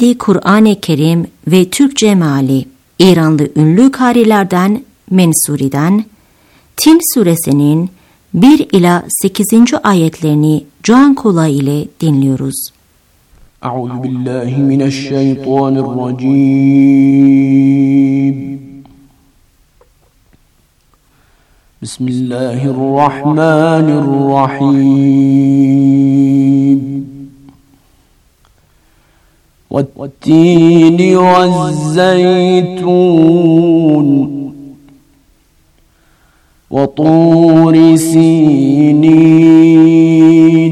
Ahmedi Kur'an-ı Kerim ve Türkçe meali İranlı ünlü karilerden Mensuri'den Tin suresinin 1 ila 8. ayetlerini can kulağı ile dinliyoruz. Euzubillahimineşşeytanirracim. Bismillahirrahmanirrahim. وَالتِّينِ وَالزَّيْتُونِ وَطُورِ سِينِينَ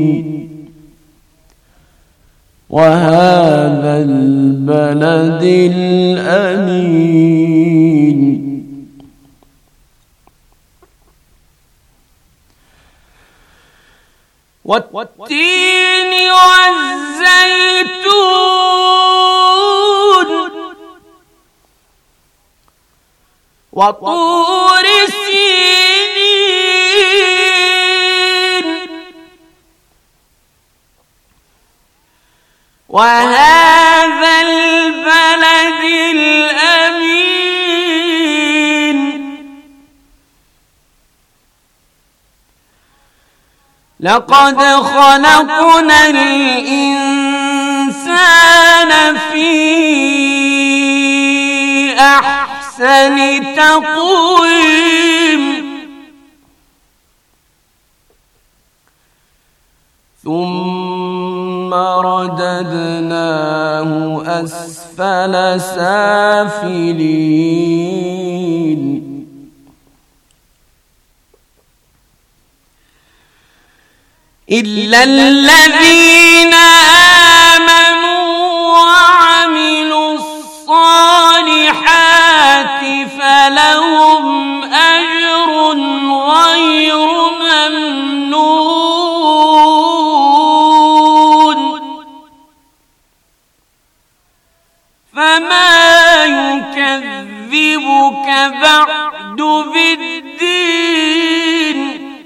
وَهَذَا الْبَلَدِ الْأَمِينِ وَالتِّينِ وَالزَّيْتُونِ وَطُورِ سِينِينَ وَهَذَا الْبَلَدِ الْأَمِينِ لَقَدْ خَلَقْنَا الْإِنسَانَ فِي أَحْسَنِ تَقْوِيمٍ ثُمَّ رَدَدْنَاهُ أَسْفَلَ سَافِلِينَ إِلَّا الَّذِينَ آمَنُوا وَعَمِلُوا الصَّالِحَاتِ فَلَهُمْ أَجْرٌ غَيْرُ مَمْنُونٍ فَمَا يُكَذِّبُكَ بَعْدُ بِالدِّينِ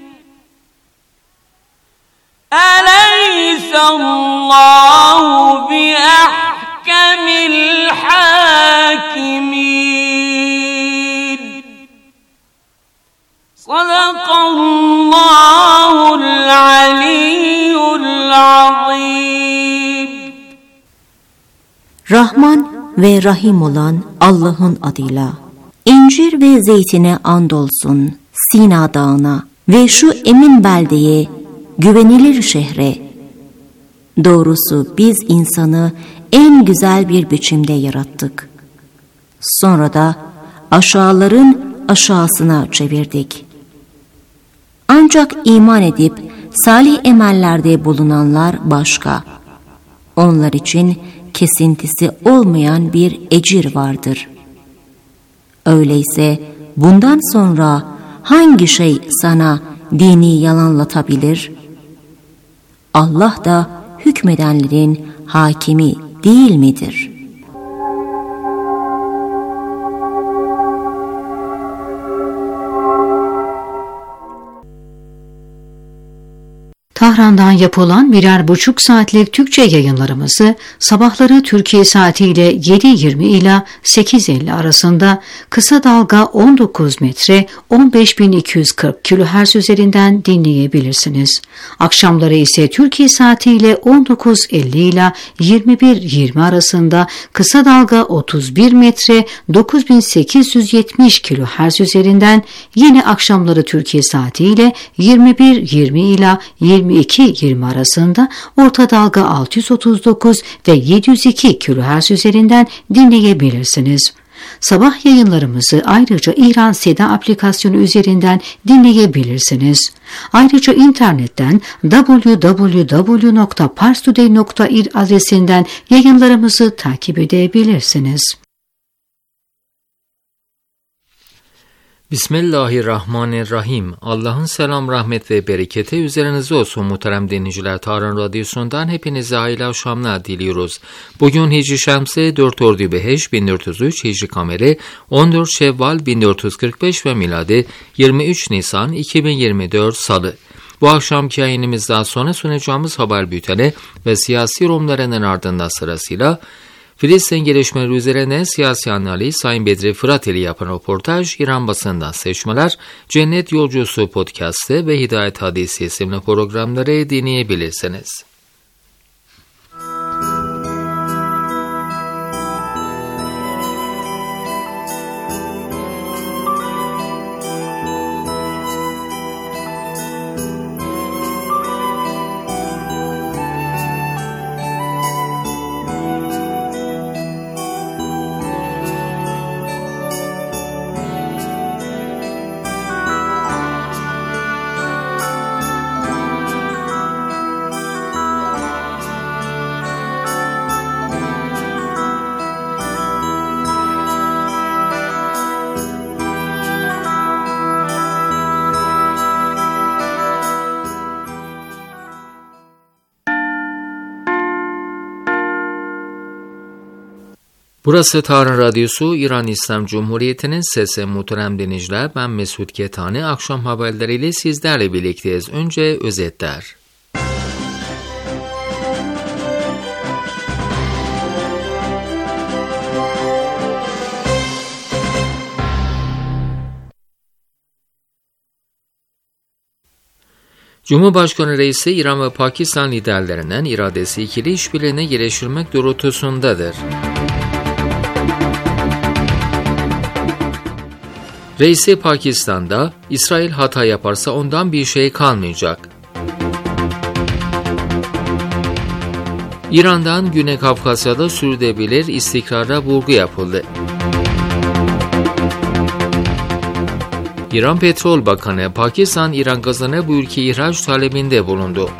أَلَيْسَ اللَّهُ بِأَحْكَمِ الْحَاكِمِينَ صَدَقَ اللّٰهُ الْعَلِيُّ الْعَظِيمُ. Rahman ve Rahim olan Allah'ın adıyla. İncir ve zeytine andolsun, Sina dağına ve şu emin beldeye, güvenilir şehre. Doğrusu biz insanı en güzel bir biçimde yarattık. Sonra da aşağıların aşağısına çevirdik. Ancak iman edip salih emellerde bulunanlar başka. Onlar için kesintisi olmayan bir ecir vardır. Öyleyse bundan sonra hangi şey sana dini yalanlatabilir? Allah da hükmedenlerin hakimi değil midir? Tahran'dan yapılan 1,5 saatlik Türkçe yayınlarımızı sabahları Türkiye saatiyle 7:20 ila 8:50 arasında kısa dalga 19 metre 15.240 kHz üzerinden dinleyebilirsiniz. Akşamları ise Türkiye saatiyle 19:50 ila 21:20 arasında kısa dalga 31 metre 9.870 kHz üzerinden, yine akşamları Türkiye saatiyle 21:20 ila 22:20 arasında orta dalga 639 ve 702 kHz üzerinden dinleyebilirsiniz. Sabah yayınlarımızı ayrıca İran Seda aplikasyonu üzerinden dinleyebilirsiniz. Ayrıca internetten www.parstoday.ir adresinden yayınlarımızı takip edebilirsiniz. Bismillahirrahmanirrahim. Allah'ın selam, rahmet ve bereketi üzerinize olsun muhterem dinleyiciler. Tahran Radyosu'ndan hepinize hayırlı akşamlar diliyoruz. Bugün Hicri Şemsi 4 Ordübehişt 1403, Hicri Kameri 14 Şevval 1445 ve miladi 23 Nisan 2024 Salı. Bu akşamki yayınımızdan sonra sunacağımız haber bülteni ve siyasi yorumlarının ardından sırasıyla Filistin gelişmeleri üzerine siyasi analiz Sayın Bedri Fırat ile yapan röportaj, İran basından seçmeler, Cennet Yolcusu podcast'ı ve Hidayet Hadisi isimli programları dinleyebilirsiniz. Burası Tahran Radyosu, İran İslam Cumhuriyeti'nin sesi. Muhterem dinleyiciler, ben Mesut Ketani. Akşam haberleriyle sizlerle birlikteyiz. Önce özetler. Cumhurbaşkanı Reisi, İran ve Pakistan liderlerinin iradesi ikili işbirliğine geliştirmek doğrultusundadır. Reisi Pakistan'da, İsrail hata yaparsa ondan bir şey kalmayacak. İran'dan Güney Kafkasya'da sürdürülebilir istikrara vurgu yapıldı. İran Petrol Bakanı, Pakistan İran gazına bu ülke ihraç talebinde bulundu.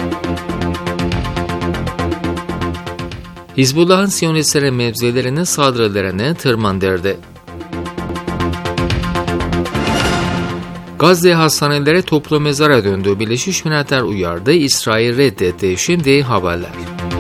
Hizbullah'ın Siyonistlere mevzilerine saldırılarını tırmandırdı. Gazze hastanelere toplu mezara döndü. Birleşmiş Milletler uyardı, İsrail reddetti. Şimdi haberler.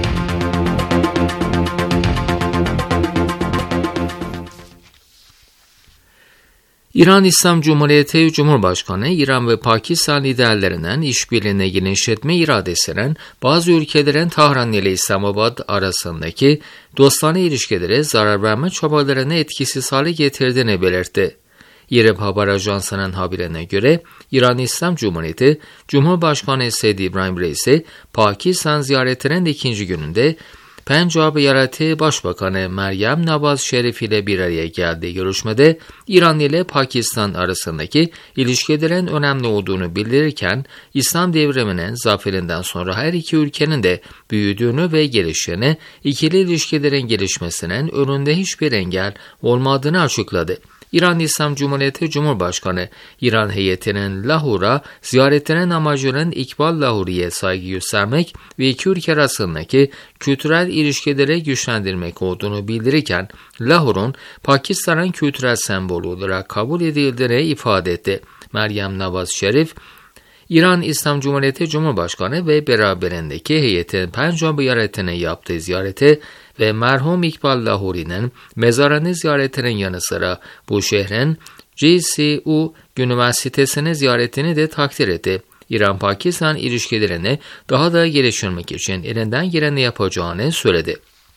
İran İslam Cumhuriyeti Cumhurbaşkanı, İran ve Pakistan liderlerinden işbirliğine genişletme iradesinin bazı ülkelerin Tahran ile İslamabad arasındaki dostane ilişkilere zarar verme çabalarını etkisiz hale getirdiğini belirtti. İRIB Haber Ajansı'nın haberine göre İran İslam Cumhuriyeti Cumhurbaşkanı Said İbrahim Reisi, Pakistan ziyaretinin ikinci gününde Pencab Eyaleti Başbakanı Meryem Nawaz Şerif ile bir araya geldiği görüşmede İran ile Pakistan arasındaki ilişkilerin önemli olduğunu bildirirken, İslam devriminin zaferinden sonra her iki ülkenin de büyüdüğünü ve geliştiğini, ikili ilişkilerin gelişmesinin önünde hiçbir engel olmadığını açıkladı. İran İslam Cumhuriyeti Cumhurbaşkanı, İran heyetinin Lahor'a ziyaretinin amacının İkbal Lahori'ye saygı göstermek ve iki ülke arasındaki kültürel ilişkileri güçlendirmek olduğunu bildirirken, Lahor'un Pakistan'ın kültürel sembolü olarak kabul edildiğini ifade etti. Meryem Nawaz Şerif, İran İslam Cumhuriyeti Cumhurbaşkanı ve beraberindeki heyetin Pencab eyaletine yaptığı ziyarete ve merhum İkbal Lahori'nin mezarını ziyaretinin yanı sıra bu şehrin GCU Üniversitesi'ni ziyaretini de takdir etti. İran-Pakistan ilişkilerini daha da geliştirmek için elinden geleni yapacağını söyledi.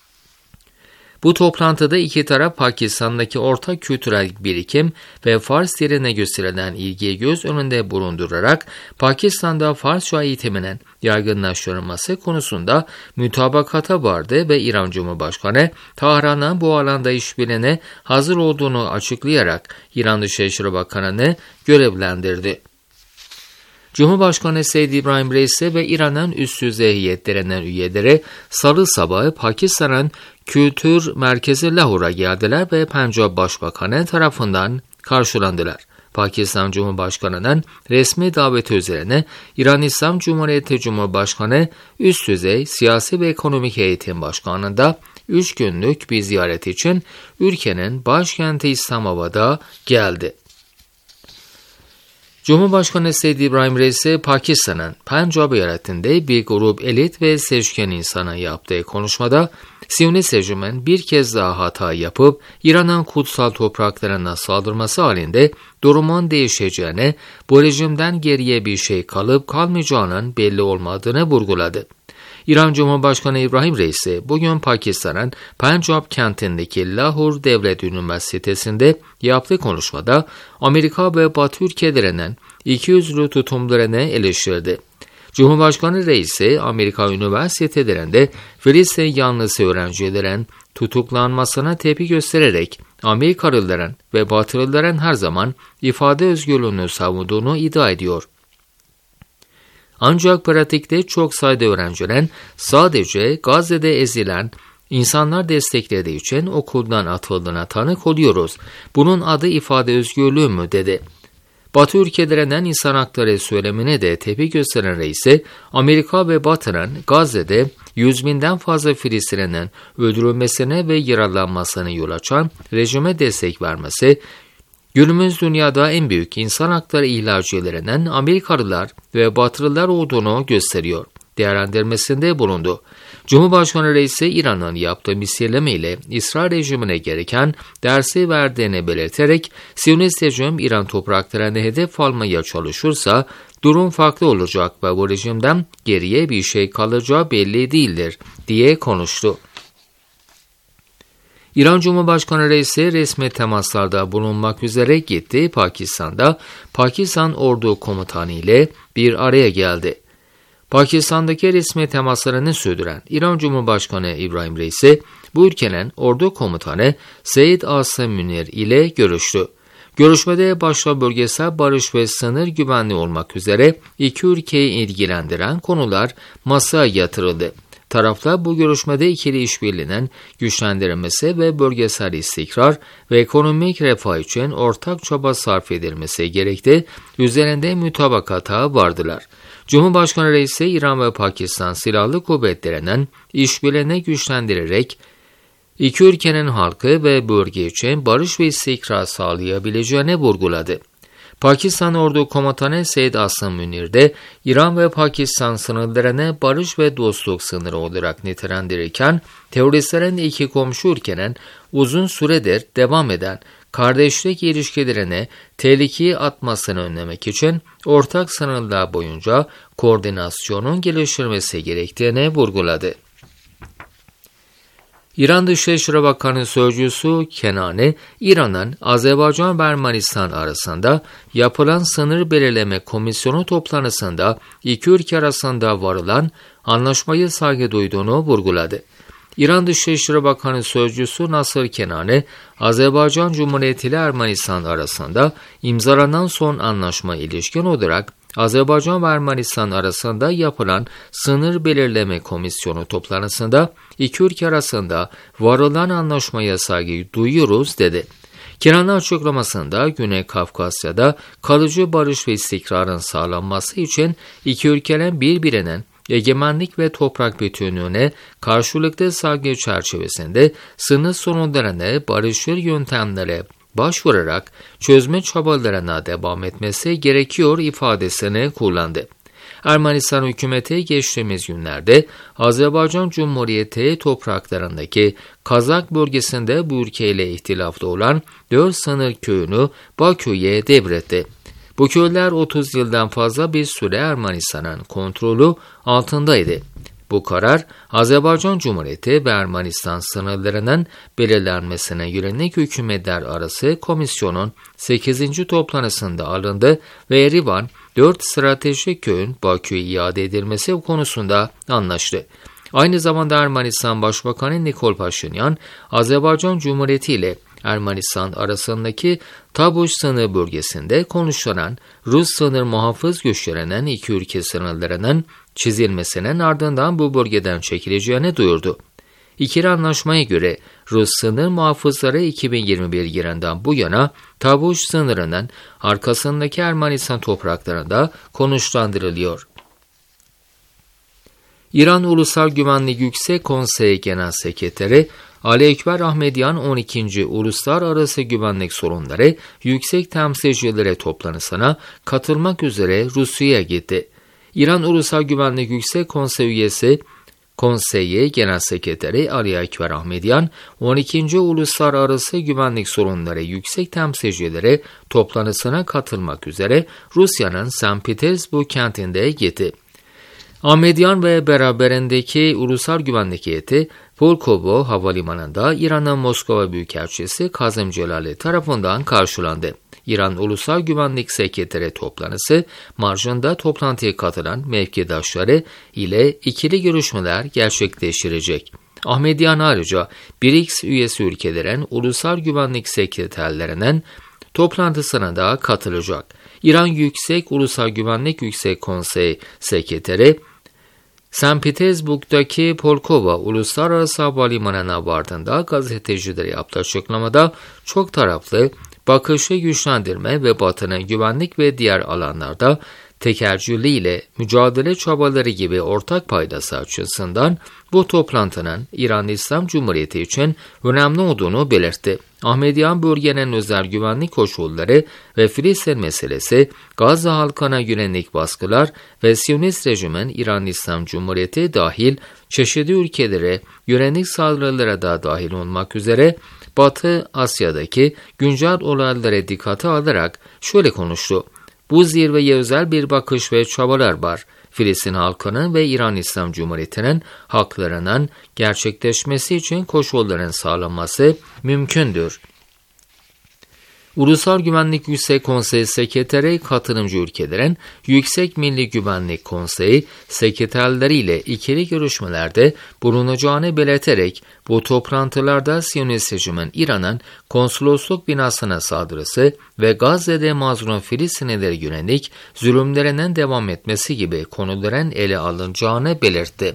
Bu toplantıda iki taraf Pakistan'daki ortak kültürel birikim ve Fars diline gösterilen ilgiyi göz önünde bulundurarak Pakistan'da Farsça eğitiminin yaygınlaştırılması konusunda mütabakata vardı ve İran Cumhurbaşkanı Tahran'ın bu alanda işbirliğine hazır olduğunu açıklayarak İran Dışişleri Bakanı'nı görevlendirdi. Cumhurbaşkanı Said İbrahim Reisi ve İran'ın üst düzey heyetlerinden üyeleri salı sabahı Pakistan'ın Kültür Merkezi Lahor'a geldiler ve Pencab Başbakanı tarafından karşılandılar. Pakistan Cumhurbaşkanı'nın resmi daveti üzerine İran İslam Cumhuriyeti Cumhurbaşkanı üst düzey siyasi ve ekonomik heyetin başkanlığında 3 günlük bir ziyaret için ülkenin başkenti İslamabad'a geldi. Cumhurbaşkanı Said İbrahim Reisi, Pakistan'ın Pencab eyaletinde bir grup elit ve seçkin insana yaptığı konuşmada, Siyonist rejimin bir kez daha hata yapıp İran'ın kutsal topraklarına saldırması halinde durumun değişeceğine, bu rejimden geriye bir şey kalıp kalmayacağının belli olmadığını vurguladı. İran Cumhurbaşkanı İbrahim Reisi bugün Pakistan'ın Punjab kentindeki Lahore Devlet Üniversitesi'nde yaptığı konuşmada Amerika ve Batı ülkelerinin ikiyüzlü tutumlarını eleştirdi. Cumhurbaşkanı Reisi Amerika üniversitelerinde Filistin yanlısı öğrencilerin tutuklanmasına tepki göstererek Amerikalıların ve Batılıların her zaman ifade özgürlüğünü savunduğunu iddia ediyor. Ancak pratikte çok sayıda öğrencinin sadece Gazze'de ezilen insanlar desteklediği için okuldan atıldığına tanık oluyoruz. Bunun adı ifade özgürlüğü mü dedi. Batı ülkelerinden insan hakları söylemine de tepki gösteren Reisi, Amerika ve Batı'nın Gazze'de 100.000'den fazla Filistinli'nin öldürülmesine ve yaralanmasına yol açan rejime destek vermesi, günümüz dünyada en büyük insan hakları ihlalcilerinden Amerikalılar ve Batılılar olduğunu gösteriyor değerlendirmesinde bulundu. Cumhurbaşkanı Reisi İran'ın yaptığı misilleme ile İsrail rejimine gereken dersi verdiğini belirterek Siyonist rejim İran topraklarına hedef almaya çalışırsa durum farklı olacak ve bu rejimden geriye bir şey kalacağı belli değildir diye konuştu. İran Cumhurbaşkanı Reisi resmi temaslarda bulunmak üzere gitti Pakistan'da Pakistan Ordu Komutanı ile bir araya geldi. Pakistan'daki resmi temaslarını sürdüren İran Cumhurbaşkanı İbrahim Reisi, bu ülkenin ordu komutanı Seyyid Asım Münir ile görüştü. Görüşmede başta bölgesel barış ve sınır güvenliği olmak üzere iki ülkeyi ilgilendiren konular masaya yatırıldı. Taraflar bu görüşmede ikili işbirliğinin güçlendirilmesi ve bölgesel istikrar ve ekonomik refah için ortak çaba sarf edilmesi gerektiği üzerinde mutabakata vardılar. Cumhurbaşkanı Reisi İran ve Pakistan Silahlı Kuvvetleri'nin işbirliğini güçlendirerek iki ülkenin halkı ve bölge için barış ve istikrar sağlayabileceğini vurguladı. Pakistan Ordu Komutanı Seyyid Asım Münir de İran ve Pakistan sınırlarını barış ve dostluk sınırı olarak nitelendirirken teröristlerin iki komşu ülkenin uzun süredir devam eden kardeşlik ilişkilerini tehlikeye atmasını önlemek için ortak sınırlar boyunca koordinasyonun geliştirilmesi gerektiğini vurguladı. İran Dışişleri Bakanı Sözcüsü Kenani, İran'ın Azerbaycan ve Ermenistan arasında yapılan sınır belirleme komisyonu toplantısında iki ülke arasında varılan anlaşmaya saygı duyduğunu vurguladı. İran Dışişleri Bakanı Sözcüsü Nasır Kenani, Azerbaycan Cumhuriyeti ile Ermenistan arasında imzalanan son anlaşma ilişkin olarak Azerbaycan ve Ermenistan arasında yapılan sınır belirleme komisyonu toplantısında iki ülke arasında varılan anlaşmaya saygı duyuyoruz dedi. Kenani açıklamasında Güney Kafkasya'da kalıcı barış ve istikrarın sağlanması için iki ülkenin birbirinin egemenlik ve toprak bütünlüğüne karşılıklı saygı çerçevesinde sınır sorunlarını barışçıl yöntemlere başvurarak çözme çabalarına devam etmesi gerekiyor ifadesini kullandı. Ermenistan hükümeti geçtiğimiz günlerde Azerbaycan Cumhuriyeti topraklarındaki Kazak bölgesinde bu ülkeyle ihtilafta olan 4 sınır köyünü Bakü'ye devretti. Bu köyler 30 yıldan fazla bir süre Ermenistan'ın kontrolü altındaydı. Bu karar Azerbaycan Cumhuriyeti ve Ermenistan sınırlarının belirlenmesine yönelik hükümetler arası komisyonun 8. toplantısında alındı ve Erivan 4 stratejik köyün Bakü'ye iade edilmesi konusunda anlaştı. Aynı zamanda Ermenistan Başbakanı Nikol Paşinyan, Azerbaycan Cumhuriyeti ile Ermenistan arasındaki Tabuş sınır bölgesinde konuşulan Rus sınır muhafız güçlerinin iki ülke sınırlarının çizilmesinin ardından bu bölgeden çekileceğini duyurdu. İkili anlaşmaya göre Rus sınır muhafızları 2021 yılından bu yana Tabuş sınırının arkasındaki Ermenistan topraklarında konuşlandırılıyor. İran Ulusal Güvenlik Yüksek Konseyi Genel Sekreteri Ali Ekber Ahmedyan 12. Uluslararası Güvenlik Sorunları Yüksek Temsilcileri toplantısına katılmak üzere Rusya'ya gitti. İran Ulusal Güvenlik Yüksek Konseyi üyesi Konseyi Genel Sekreteri Ali Ekber Ahmedyan 12. Uluslararası Güvenlik Sorunları Yüksek Temsilcileri toplantısına katılmak üzere Rusya'nın St. Petersburg kentinde gitti. Ahmedyan ve beraberindeki Ulusal Güvenlik Heyeti Pulkovo Havalimanı'nda İran'ın Moskova Büyükelçisi Kazım Celali tarafından karşılandı. İran Ulusal Güvenlik Sekreteri toplantısı marjında toplantıya katılan mevkidaşları ile ikili görüşmeler gerçekleştirecek. Ahmedyan ayrıca BRICS üyesi ülkelerin Ulusal Güvenlik Sekreterlerinin toplantısına da katılacak. İran Ulusal Güvenlik Yüksek Konseyi Sekreteri St. Petersburg'daki Pulkovo Uluslararası Havalimanı'na vardığında gazetecilere yaptığı açıklamada çok taraflı bakışı güçlendirme ve Batı'nın güvenlik ve diğer alanlarda tekerrürlüğüyle mücadele çabaları gibi ortak paydası açısından bu toplantının İran İslam Cumhuriyeti için önemli olduğunu belirtti. Ahmedyan bölgenin özel güvenlik koşulları ve Filistin meselesi, Gazze halkına yönelik baskılar ve Siyonist rejimin İran İslam Cumhuriyeti dahil çeşitli ülkelere yönelik saldırılara da dahil olmak üzere Batı Asya'daki güncel olaylara dikkate alarak şöyle konuştu. Bu zirveye özel bir bakış ve çabalar var. Filistin halkının ve İran İslam Cumhuriyeti'nin haklarının gerçekleşmesi için koşulların sağlanması mümkündür. Ulusal Güvenlik Yüksek Konseyi Sekreteri katılımcı ülkelerin Yüksek Milli Güvenlik Konseyi sekreterleriyle ikili görüşmelerde bulunacağını belirterek bu toplantılarda Siyonist rejimin İran'ın konsolosluk binasına saldırısı ve Gazze'de mazlum Filistinlilere yönelik zulümlerinin devam etmesi gibi konuların ele alınacağını belirtti.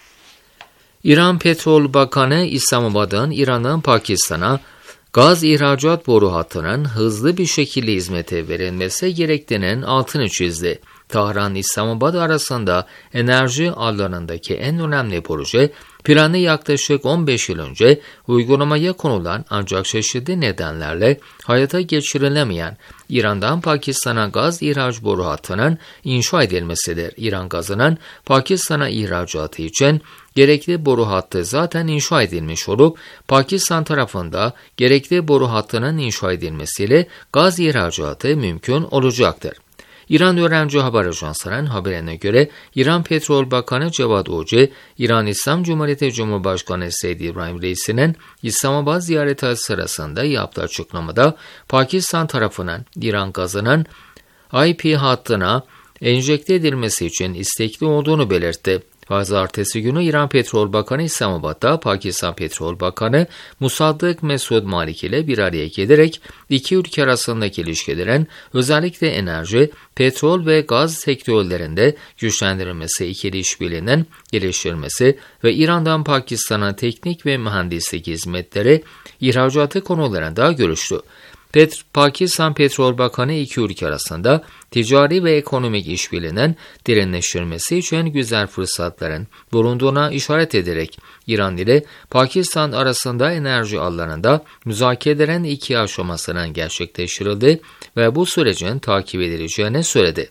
İran Petrol Bakanı İslamabad'ın İran'ın Pakistan'a gaz ihracat boru hattının hızlı bir şekilde hizmete verilmesi gerektiğinin altını çizdi. Tahran-İslamabad arasında enerji alanındaki en önemli proje, planı yaklaşık 15 yıl önce uygulamaya konulan ancak çeşitli nedenlerle hayata geçirilemeyen İran'dan Pakistan'a gaz ihraç boru hattının inşa edilmesidir. İran gazının Pakistan'a ihracatı için gerekli boru hattı zaten inşa edilmiş olup Pakistan tarafında gerekli boru hattının inşa edilmesiyle gaz ihracatı mümkün olacaktır. İran Öğrenci Haber Ajansı'nın haberine göre İran Petrol Bakanı Cevat Oci, İran İslam Cumhuriyeti Cumhurbaşkanı Seyyid İbrahim Reisi'nin İslamabad ziyareti sırasında yaptığı açıklamada Pakistan tarafının İran gazının IP hattına enjekte edilmesi için istekli olduğunu belirtti. Pazartesi günü İran Petrol Bakanı İslamabad'da Pakistan Petrol Bakanı Musaddık Mesud Malik ile bir araya gelerek iki ülke arasındaki ilişkilerin özellikle enerji, petrol ve gaz sektörlerinde güçlendirilmesi, ikili işbirliğinin geliştirilmesi ve İran'dan Pakistan'a teknik ve mühendislik hizmetleri ihracatı konularında görüştü. Pakistan Petrol Bakanı iki ülke arasında ticari ve ekonomik işbirliğinin derinleştirilmesi için güzel fırsatların bulunduğuna işaret ederek İran ile Pakistan arasında enerji alanında müzakerelerin iki aşamasının gerçekleştirildi ve bu sürecin takip edileceğini söyledi.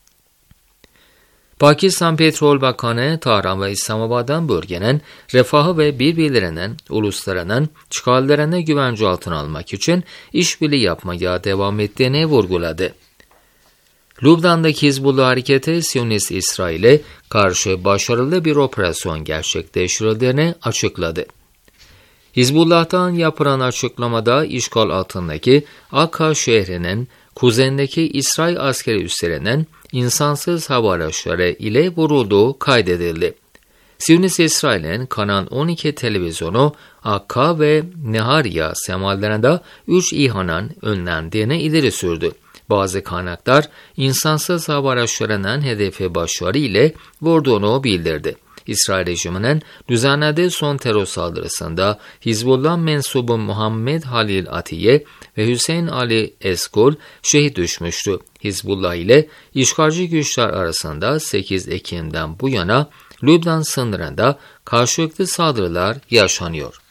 Pakistan Petrol Bakanı Tahran ve İslamabad'dan bölgenin refahı ve birbirlerinin uluslarının çıkarlarını güvence altına almak için işbirliği yapmaya devam ettiğini vurguladı. Lübnan'daki Hizbullah hareketi Siyonist İsrail'e karşı başarılı bir operasyon gerçekleştirildiğini açıkladı. Hizbullah'tan yapılan açıklamada işgal altındaki Akka şehrinin kuzeyindeki İsrail askeri üslerinin insansız hava araçları ile vurulduğu kaydedildi. Siyonist İsrail'in Kanal 12 televizyonu Akka ve Nehariya semallarında 3 İHA'nın önlendiğini ileri sürdü. Bazı kaynaklar insansız hava araçlarının hedefi başarı ile vurduğunu bildirdi. İsrail rejiminin düzenlediği son terör saldırısında Hizbullah mensubu Muhammed Halil Atiye ve Hüseyin Ali Eskul şehit düşmüştü. Hizbullah ile işgalci güçler arasında 8 Ekim'den bu yana Lübnan sınırında karşılıklı saldırılar yaşanıyor.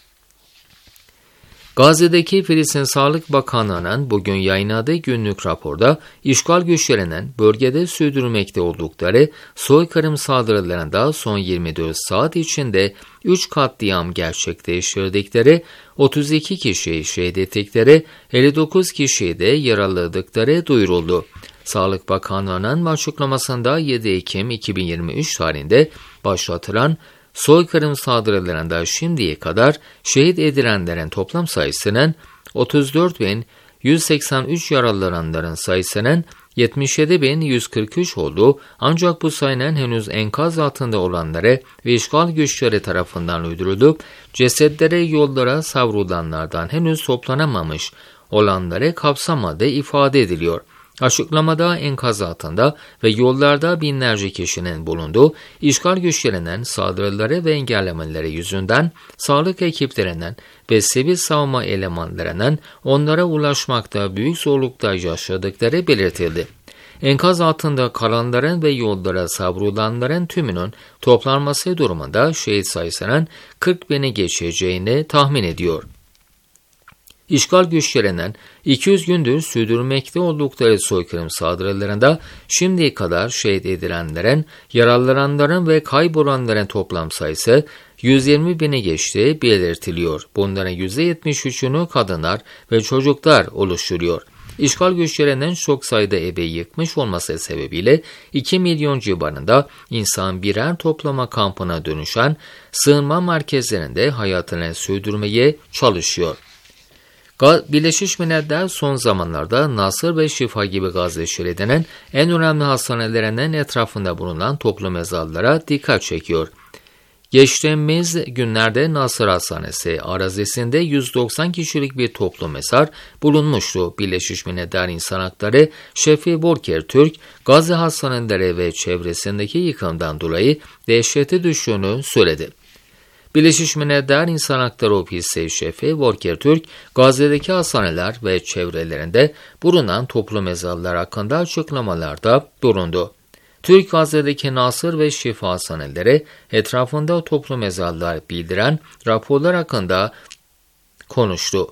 Gazze'deki Filistin Sağlık Bakanlığı'nın bugün yayınladığı günlük raporda işgal güçlerinin bölgede sürdürmekte oldukları soykırım saldırılarında son 24 saat içinde 3 katliam gerçekleştirdikleri, 32 kişiyi şehit ettikleri, 59 kişiyi de yaraladıkları duyuruldu. Sağlık Bakanlığı'nın açıklamasında 7 Ekim 2023 tarihinde başlatılan soykırım saldırılarında şimdiye kadar şehit edilenlerin toplam sayısının 34.183, yaralananların sayısının 77.143 olduğu, ancak bu sayının henüz enkaz altında olanları ve işgal güçleri tarafından öldürülüp cesetleri yollara savrulanlardan henüz toplanamamış olanları kapsamadığı ifade ediliyor. Açıklamada enkaz altında ve yollarda binlerce kişinin bulunduğu, işgal güçlerinin saldırıları ve engellemeleri yüzünden sağlık ekiplerinin ve sivil savunma elemanlarının onlara ulaşmakta büyük zorluklar yaşadıkları belirtildi. Enkaz altında kalanların ve yollara savrulanların tümünün toplanması durumunda şehit sayısının 40.000'i geçeceğini tahmin ediyor. İşgal güçlerinin 200 gündür sürdürmekte oldukları soykırım saldırılarında şimdiye kadar şehit edilenlerin, yaralananların ve kaybolanların toplam sayısı 120.000'i geçtiği belirtiliyor. Bunların %73'ünü kadınlar ve çocuklar oluşturuyor. İşgal güçlerinin çok sayıda evi yıkmış olması sebebiyle 2 milyon civarında insan birer toplama kampına dönüşen sığınma merkezlerinde hayatını sürdürmeye çalışıyor. Birleşmiş Milletler son zamanlarda Nasır ve Şifa gibi Gazze şeridinin en önemli hastanelerinin etrafında bulunan toplu mezarlara dikkat çekiyor. Geçtiğimiz günlerde Nasır Hastanesi arazisinde 190 kişilik bir toplu mezar bulunmuştu. Birleşmiş Milletler İnsan Hakları Şefi Volker Türk, Gazze hastaneleri ve çevresindeki yıkımdan dolayı dehşete düştüğünü söyledi. Birleşmiş Milletler İnsan Hakları Ofisi Şefi Volker Türk, Gazze'deki hastaneler ve çevrelerinde bulunan toplu mezarlar hakkında açıklamalarda bulundu. Türk, Gazze'deki Nasır ve Şifa hastaneleri etrafında toplu mezarlar bildiren raporlar hakkında konuştu.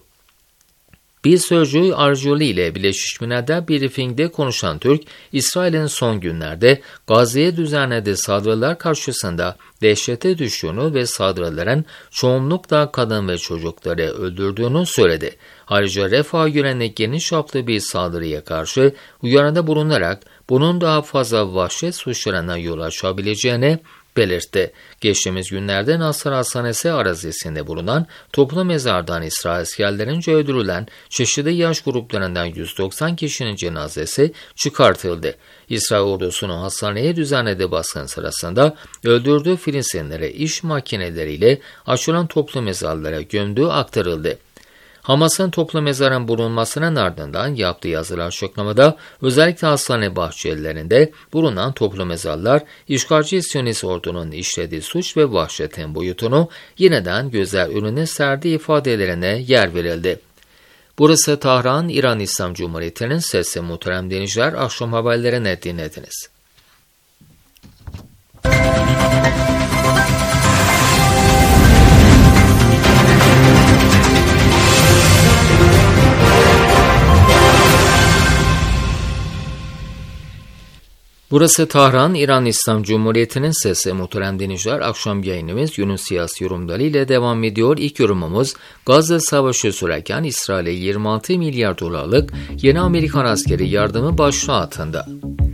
Bir sözcü aracılığıyla Birleşmiş Milletler briefingde konuşan Türk, İsrail'in son günlerde Gazze'ye düzenlediği saldırılar karşısında dehşete düştüğünü ve saldırıların çoğunlukla kadın ve çocukları öldürdüğünü söyledi. Ayrıca Refah'a yönelik geniş çaplı bir saldırıya karşı uyarıda bulunarak bunun daha fazla vahşet suçlarına yol açabileceğini belirtti. Geçtiğimiz günlerde Nasır Hastanesi arazisinde bulunan toplu mezardan İsrail askerlerince öldürülen çeşitli yaş gruplarından 190 kişinin cenazesi çıkartıldı. İsrail ordusunun hastaneye düzenlediği baskın sırasında öldürdüğü Filistinlere iş makineleriyle açılan toplu mezarlara gömdüğü aktarıldı. Hamas'ın toplu mezarın bulunmasının ardından yaptığı yazılı açıklamada özellikle hastane bahçelerinde bulunan toplu mezarlar işgalci Siyonist ordunun işlediği suç ve vahşetin boyutunu yeniden gözler önüne serdiği ifadelerine yer verildi. Burası Tahran, İran İslam Cumhuriyeti'nin sesi. Muhterem dinleyiciler, akşam haberlerini dinlediniz. Burası Tahran, İran İslam Cumhuriyeti'nin sesi. Muhterem dinleyiciler, akşam yayınımız günün siyasi yorumları ile devam ediyor. İlk yorumumuz, Gazze Savaşı sürerken İsrail'e 26 milyar dolarlık yeni Amerikan askeri yardımı başlığı altında.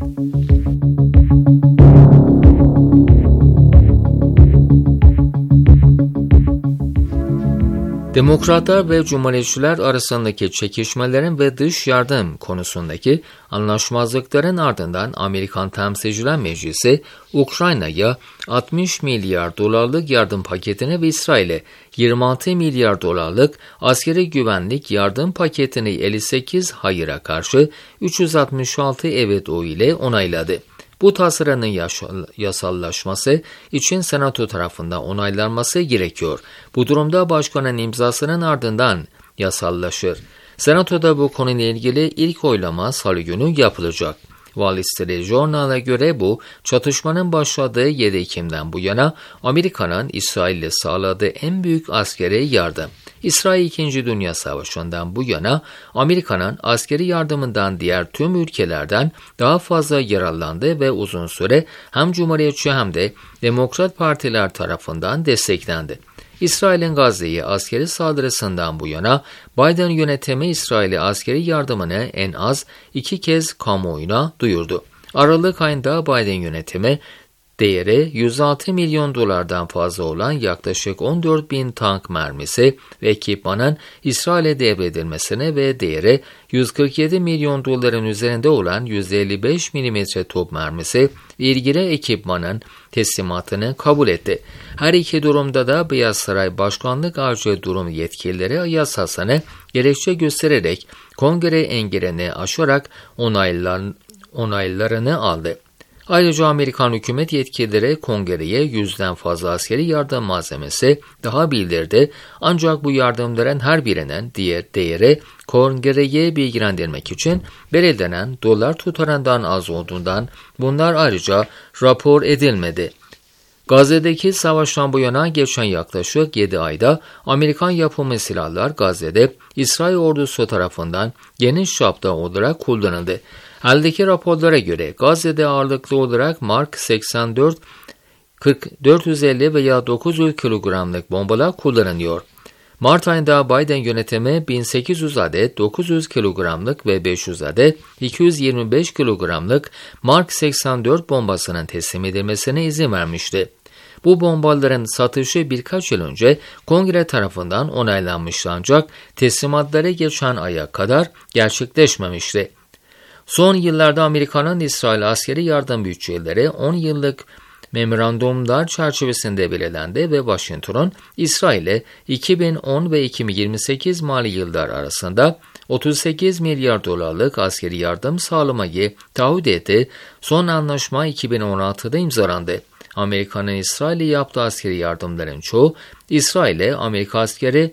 Demokratlar ve Cumhuriyetçiler arasındaki çekişmelerin ve dış yardım konusundaki anlaşmazlıkların ardından Amerikan Temsilciler Meclisi, Ukrayna'ya 60 milyar dolarlık yardım paketini ve İsrail'e 26 milyar dolarlık askeri güvenlik yardım paketini 58 hayıra karşı 366 evet oyu ile onayladı. Bu tasarının yasallaşması için Senato tarafından onaylanması gerekiyor. Bu durumda başkanın imzasının ardından yasallaşır. Senato'da bu konuyla ilgili ilk oylama Salı günü yapılacak. Wall Street Journal'a göre bu, çatışmanın başladığı 7 Ekim'den bu yana Amerika'nın İsrail'le sağladığı en büyük askeri yardım. İsrail 2. Dünya Savaşı'ndan bu yana Amerika'nın askeri yardımından diğer tüm ülkelerden daha fazla yararlandı ve uzun süre hem Cumhuriyetçi hem de Demokrat partiler tarafından desteklendi. İsrail'in Gazze'ye askeri saldırısından bu yana Biden yönetimi İsrail'e askeri yardımını en az 2 kez kamuoyuna duyurdu. Aralık ayında Biden yönetimi değeri 106 milyon dolardan fazla olan yaklaşık 14 bin tank mermisi ve ekipmanın İsrail'e devredilmesine ve değeri 147 milyon doların üzerinde olan 155 mm top mermisi ilgili ekipmanın teslimatını kabul etti. Her iki durumda da Beyaz Saray Başkanlık Acil Durum yetkilileri yasasını gerekçe göstererek kongre engelini aşarak onaylarını aldı. Ayrıca Amerikan hükümet yetkilileri kongreye 100'den fazla askeri yardım malzemesi daha bildirdi. Ancak bu yardımların her birinin değeri kongreye bilgilendirmek için belirlenen dolar tutarından az olduğundan bunlar ayrıca rapor edilmedi. Gazze'deki savaştan bu yana geçen yaklaşık 7 ayda Amerikan yapımı silahlar Gazze'de İsrail ordusu tarafından geniş çapta olarak kullanıldı. Eldeki raporlara göre Gazze'de ağırlıklı olarak Mark 84, 450 veya 900 kilogramlık bombalar kullanılıyor. Mart ayında Biden yönetimi 1800 adet 900 kilogramlık ve 500 adet 225 kilogramlık Mark 84 bombasının teslim edilmesine izin vermişti. Bu bombaların satışı birkaç yıl önce kongre tarafından onaylanmıştı ancak teslimatları geçen aya kadar gerçekleşmemişti. Son yıllarda Amerika'nın İsrail askeri yardım bütçeleri 10 yıllık memorandumlar çerçevesinde belirlendi ve Washington'un İsrail'e 2010 ve 2028 mali yıllar arasında 38 milyar dolarlık askeri yardım sağlamayı taahhüt etti. Son anlaşma 2016'da imzalandı. Amerika'nın İsrail'e yaptığı askeri yardımların çoğu İsrail'e Amerika askeri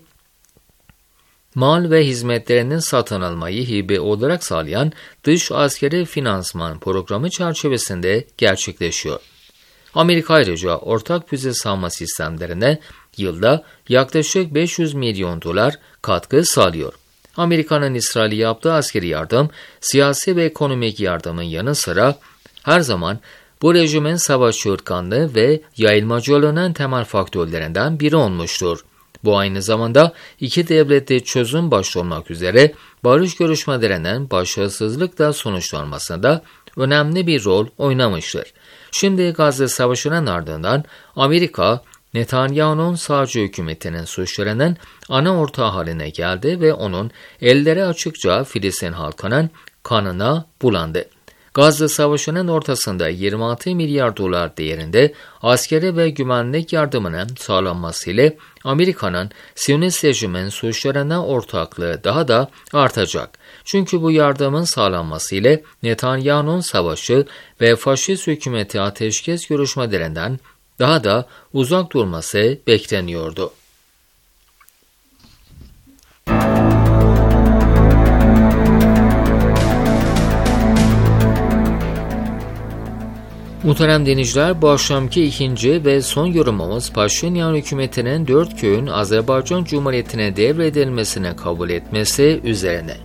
mal ve hizmetlerinin satın almayı hibe olarak sağlayan dış askeri finansman programı çerçevesinde gerçekleşiyor. Amerika ayrıca ortak füze savunma sistemlerine yılda yaklaşık 500 milyon dolar katkı sağlıyor. Amerika'nın İsrail'e yaptığı askeri yardım, siyasi ve ekonomik yardımın yanı sıra her zaman bu rejimin savaş çığırtkanlığı ve yayılmacılığının temel faktörlerinden biri olmuştur. Bu aynı zamanda iki devletli çözüm başta olmak üzere barış görüşmelerinin başarısızlıkla sonuçlanmasında önemli bir rol oynamıştır. Şimdi Gazze Savaşı'nın ardından Amerika, Netanyahu'nun sağcı hükümetinin suçlarının ana ortağı haline geldi ve onun elleri açıkça Filistin halkının kanına bulandı. Gazze Savaşı'nın ortasında 26 milyar dolar değerinde askeri ve güvenlik yardımının sağlanmasıyla Amerika'nın Siyonist rejimin suçlarına ortaklığı daha da artacak. Çünkü bu yardımın sağlanmasıyla Netanyahu'nun savaşı ve faşist hükümeti ateşkes görüşmelerinden daha da uzak durması bekleniyordu. Muhterem dinleyiciler, bu akşamki ikinci ve son yorumumuz Paşinyan hükümetinin 4 köyün Azerbaycan Cumhuriyeti'ne devredilmesine kabul etmesi üzerine.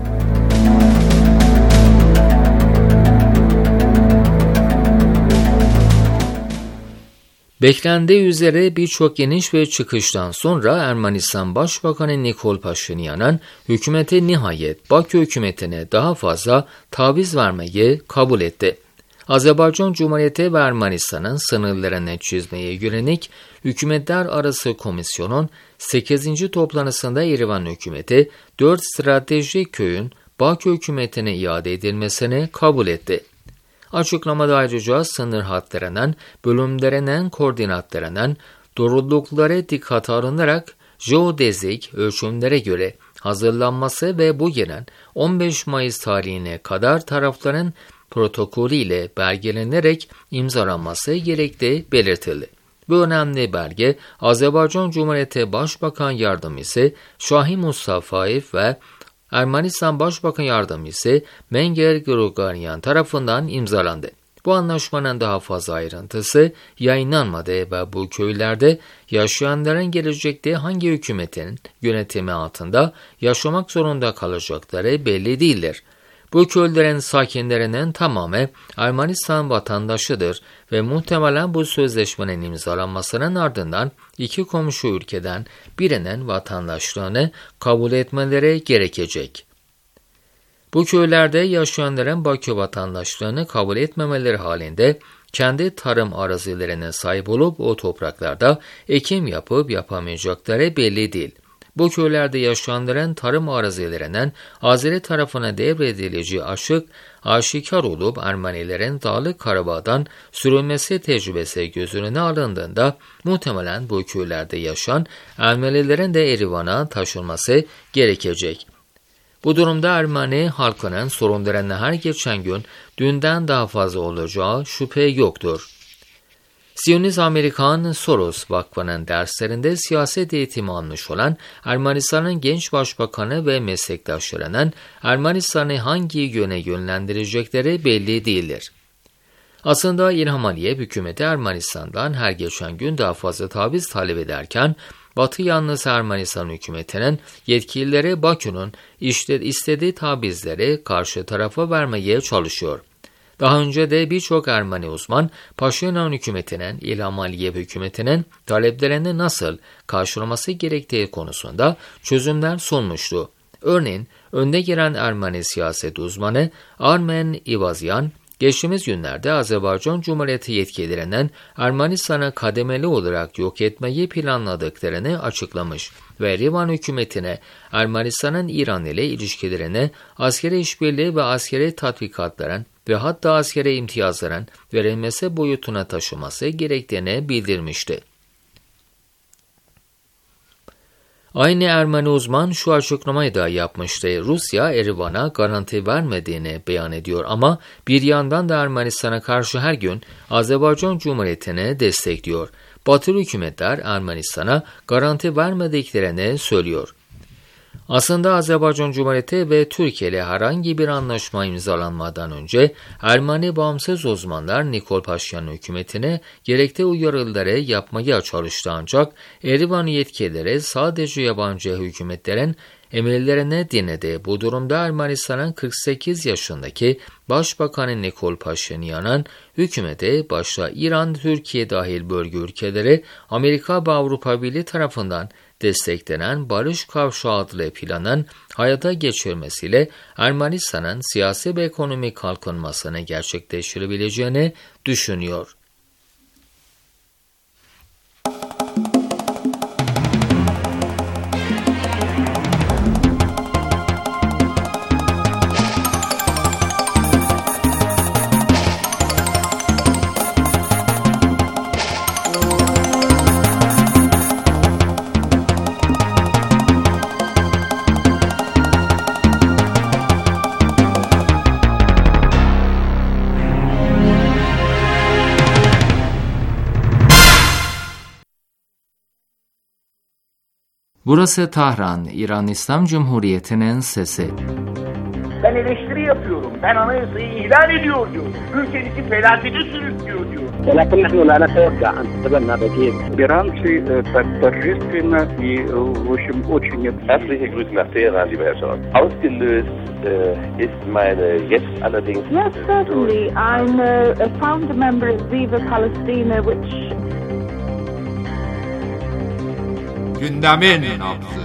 Beklendiği üzere birçok iniş ve çıkıştan sonra Ermenistan Başbakanı Nikol Paşinyan'ın hükümeti nihayet Bakü hükümetine daha fazla taviz vermeyi kabul etti. Azerbaycan Cumhuriyeti ve Ermenistan'ın sınırlarını çizmeye yönelik Hükümetler Arası Komisyon'un 8. toplantısında Erivan hükümeti 4 stratejik köyün Bakü hükümetine iade edilmesini kabul etti. Açıklamada ayrıca sınır hatlarının, bölümlerinin koordinatlarının doğrulukları dikkate alınarak jeodezik ölçümlere göre hazırlanması ve bu yılın 15 Mayıs tarihine kadar tarafların protokolü ile belgelenerek imzalanması gerektiği belirtildi. Bu önemli belge Azerbaycan Cumhuriyeti Başbakan Yardımcısı Şahin Mustafayev ve Ermenistan Başbakan Yardımcısı Menger Grigoryan tarafından imzalandı. Bu anlaşmanın daha fazla ayrıntısı yayınlanmadı ve bu köylerde yaşayanların gelecekte hangi hükümetin yönetimi altında yaşamak zorunda kalacakları belli değildir. Bu köylerin sakinlerinin tamamı Ermenistan vatandaşıdır ve muhtemelen bu sözleşmenin imzalanmasının ardından iki komşu ülkeden birinin vatandaşlığını kabul etmeleri gerekecek. Bu köylerde yaşayanların Bakü vatandaşlığını kabul etmemeleri halinde kendi tarım arazilerine sahip olup o topraklarda ekim yapıp yapamayacakları belli değil. Bu köylerde yaşayanların tarım arazilerinden Azeri tarafına devredileceği aşikar olup Ermenilerin Dağlık Karabağ'dan sürülmesi tecrübesi göz önüne alındığında muhtemelen bu köylerde yaşayan Ermenilerin de Erivan'a taşınması gerekecek. Bu durumda Ermeni halkının sorunlarının her geçen gün dünden daha fazla olacağı şüphe yoktur. Siyonist Amerikan Soros Vakfı'nın derslerinde siyaset eğitimi almış olan Ermenistan'ın genç başbakanı ve meslektaşlarının Ermenistan'ı hangi yöne yönlendirecekleri belli değildir. Aslında İlham Aliyev hükümeti Ermenistan'dan her geçen gün daha fazla taviz talep ederken, Batı yanlısı Ermenistan hükümetinin yetkilileri Bakü'nün istediği tavizleri karşı tarafa vermeye çalışıyor. Daha önce de birçok Ermeni uzman, Paşinyan hükümetinin, İlham Aliyev hükümetinin taleplerini nasıl karşılaması gerektiği konusunda çözümler sunmuştu. Örneğin, önde gelen Ermeni siyaset uzmanı Armen Ivazyan, geçtiğimiz günlerde Azerbaycan Cumhuriyeti yetkililerinden Ermenistan'ı kademeli olarak yok etmeyi planladıklarını açıklamış ve Erivan hükümetine Ermenistan'ın İran ile ilişkilerine askeri işbirliği ve askeri tatbikatların ve hatta askeri imtiyazların verilmesi boyutuna taşıması gerektiğini bildirmişti. Aynı Ermeni uzman şu açıklamayı da yapmıştı. Rusya Erivan'a garanti vermediğini beyan ediyor ama bir yandan da Ermenistan'a karşı her gün Azerbaycan Cumhuriyeti'ni destekliyor. Batılı hükümetler Ermenistan'a garanti vermediklerini söylüyor. Aslında Azerbaycan Cumhuriyeti ve Türkiye ile herhangi bir anlaşma imzalanmadan önce Ermeni bağımsız uzmanlar Nikol Paşinyan hükümetine gerekli uyarıları yapmaya çalıştı ancak Erivan yetkilileri sadece yabancı hükümetlerin emirlerini dinledi. Bu durumda Ermenistan'ın 48 yaşındaki Başbakanı Nikol Paşinyan'ın hükümeti başta İran, Türkiye dahil bölge ülkeleri, Amerika ve Avrupa Birliği tarafından desteklenen Barış Kavşağı adlı planın hayata geçirmesiyle Ermenistan'ın siyasi ve ekonomik kalkınmasını gerçekleştirebileceğini düşünüyor. Burası Tahran, İran İslam Cumhuriyeti'nin sesi. Ben eleştiri yapıyorum. Ben anayasayı ihlal ediyor diyor. Ülkenizi felakete sürüklüyor diyor. ولكن نحن لا نتوقع أن تقبلنا بديل. Иранцы торжественно и, в общем, очень... Herzliche Grüße nach Teheran, lieber Herr Scholz. Ausgelöst ist meine jetzt allerdings... Yes, certainly. I'm a founder member of Viva Palestina, which... Gündemin nabzı.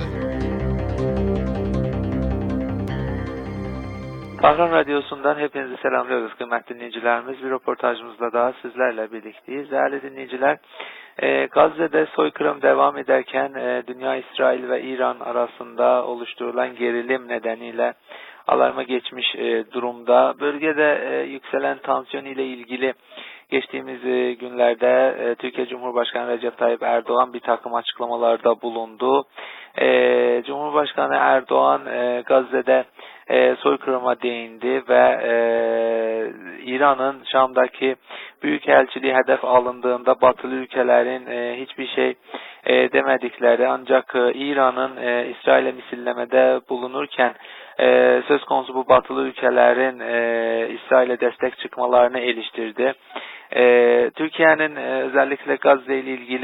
Tahran Radyosu'ndan hepinizi selamlıyoruz kıymetli dinleyicilerimiz. Bir röportajımızda daha sizlerle birlikteyiz. Değerli dinleyiciler, Gazze'de soykırım devam ederken dünya, İsrail ve İran arasında oluşturulan gerilim nedeniyle alarma geçmiş durumda. Bölgede yükselen tansiyon ile ilgili geçtiğimiz günlerde Türkiye Cumhurbaşkanı Recep Tayyip Erdoğan bir takım açıklamalarda bulundu. Cumhurbaşkanı Erdoğan Gazze'de soykırıma değindi ve İran'ın Şam'daki büyükelçiliği hedef alındığında batılı ülkelerin hiçbir şey demedikleri, ancak İran'ın İsrail'e misillemede bulunurken söz konusu bu batılı ülkelerin İsrail'e destek çıkmalarını eleştirdi. Türkiye'nin özellikle Gazze ile ilgili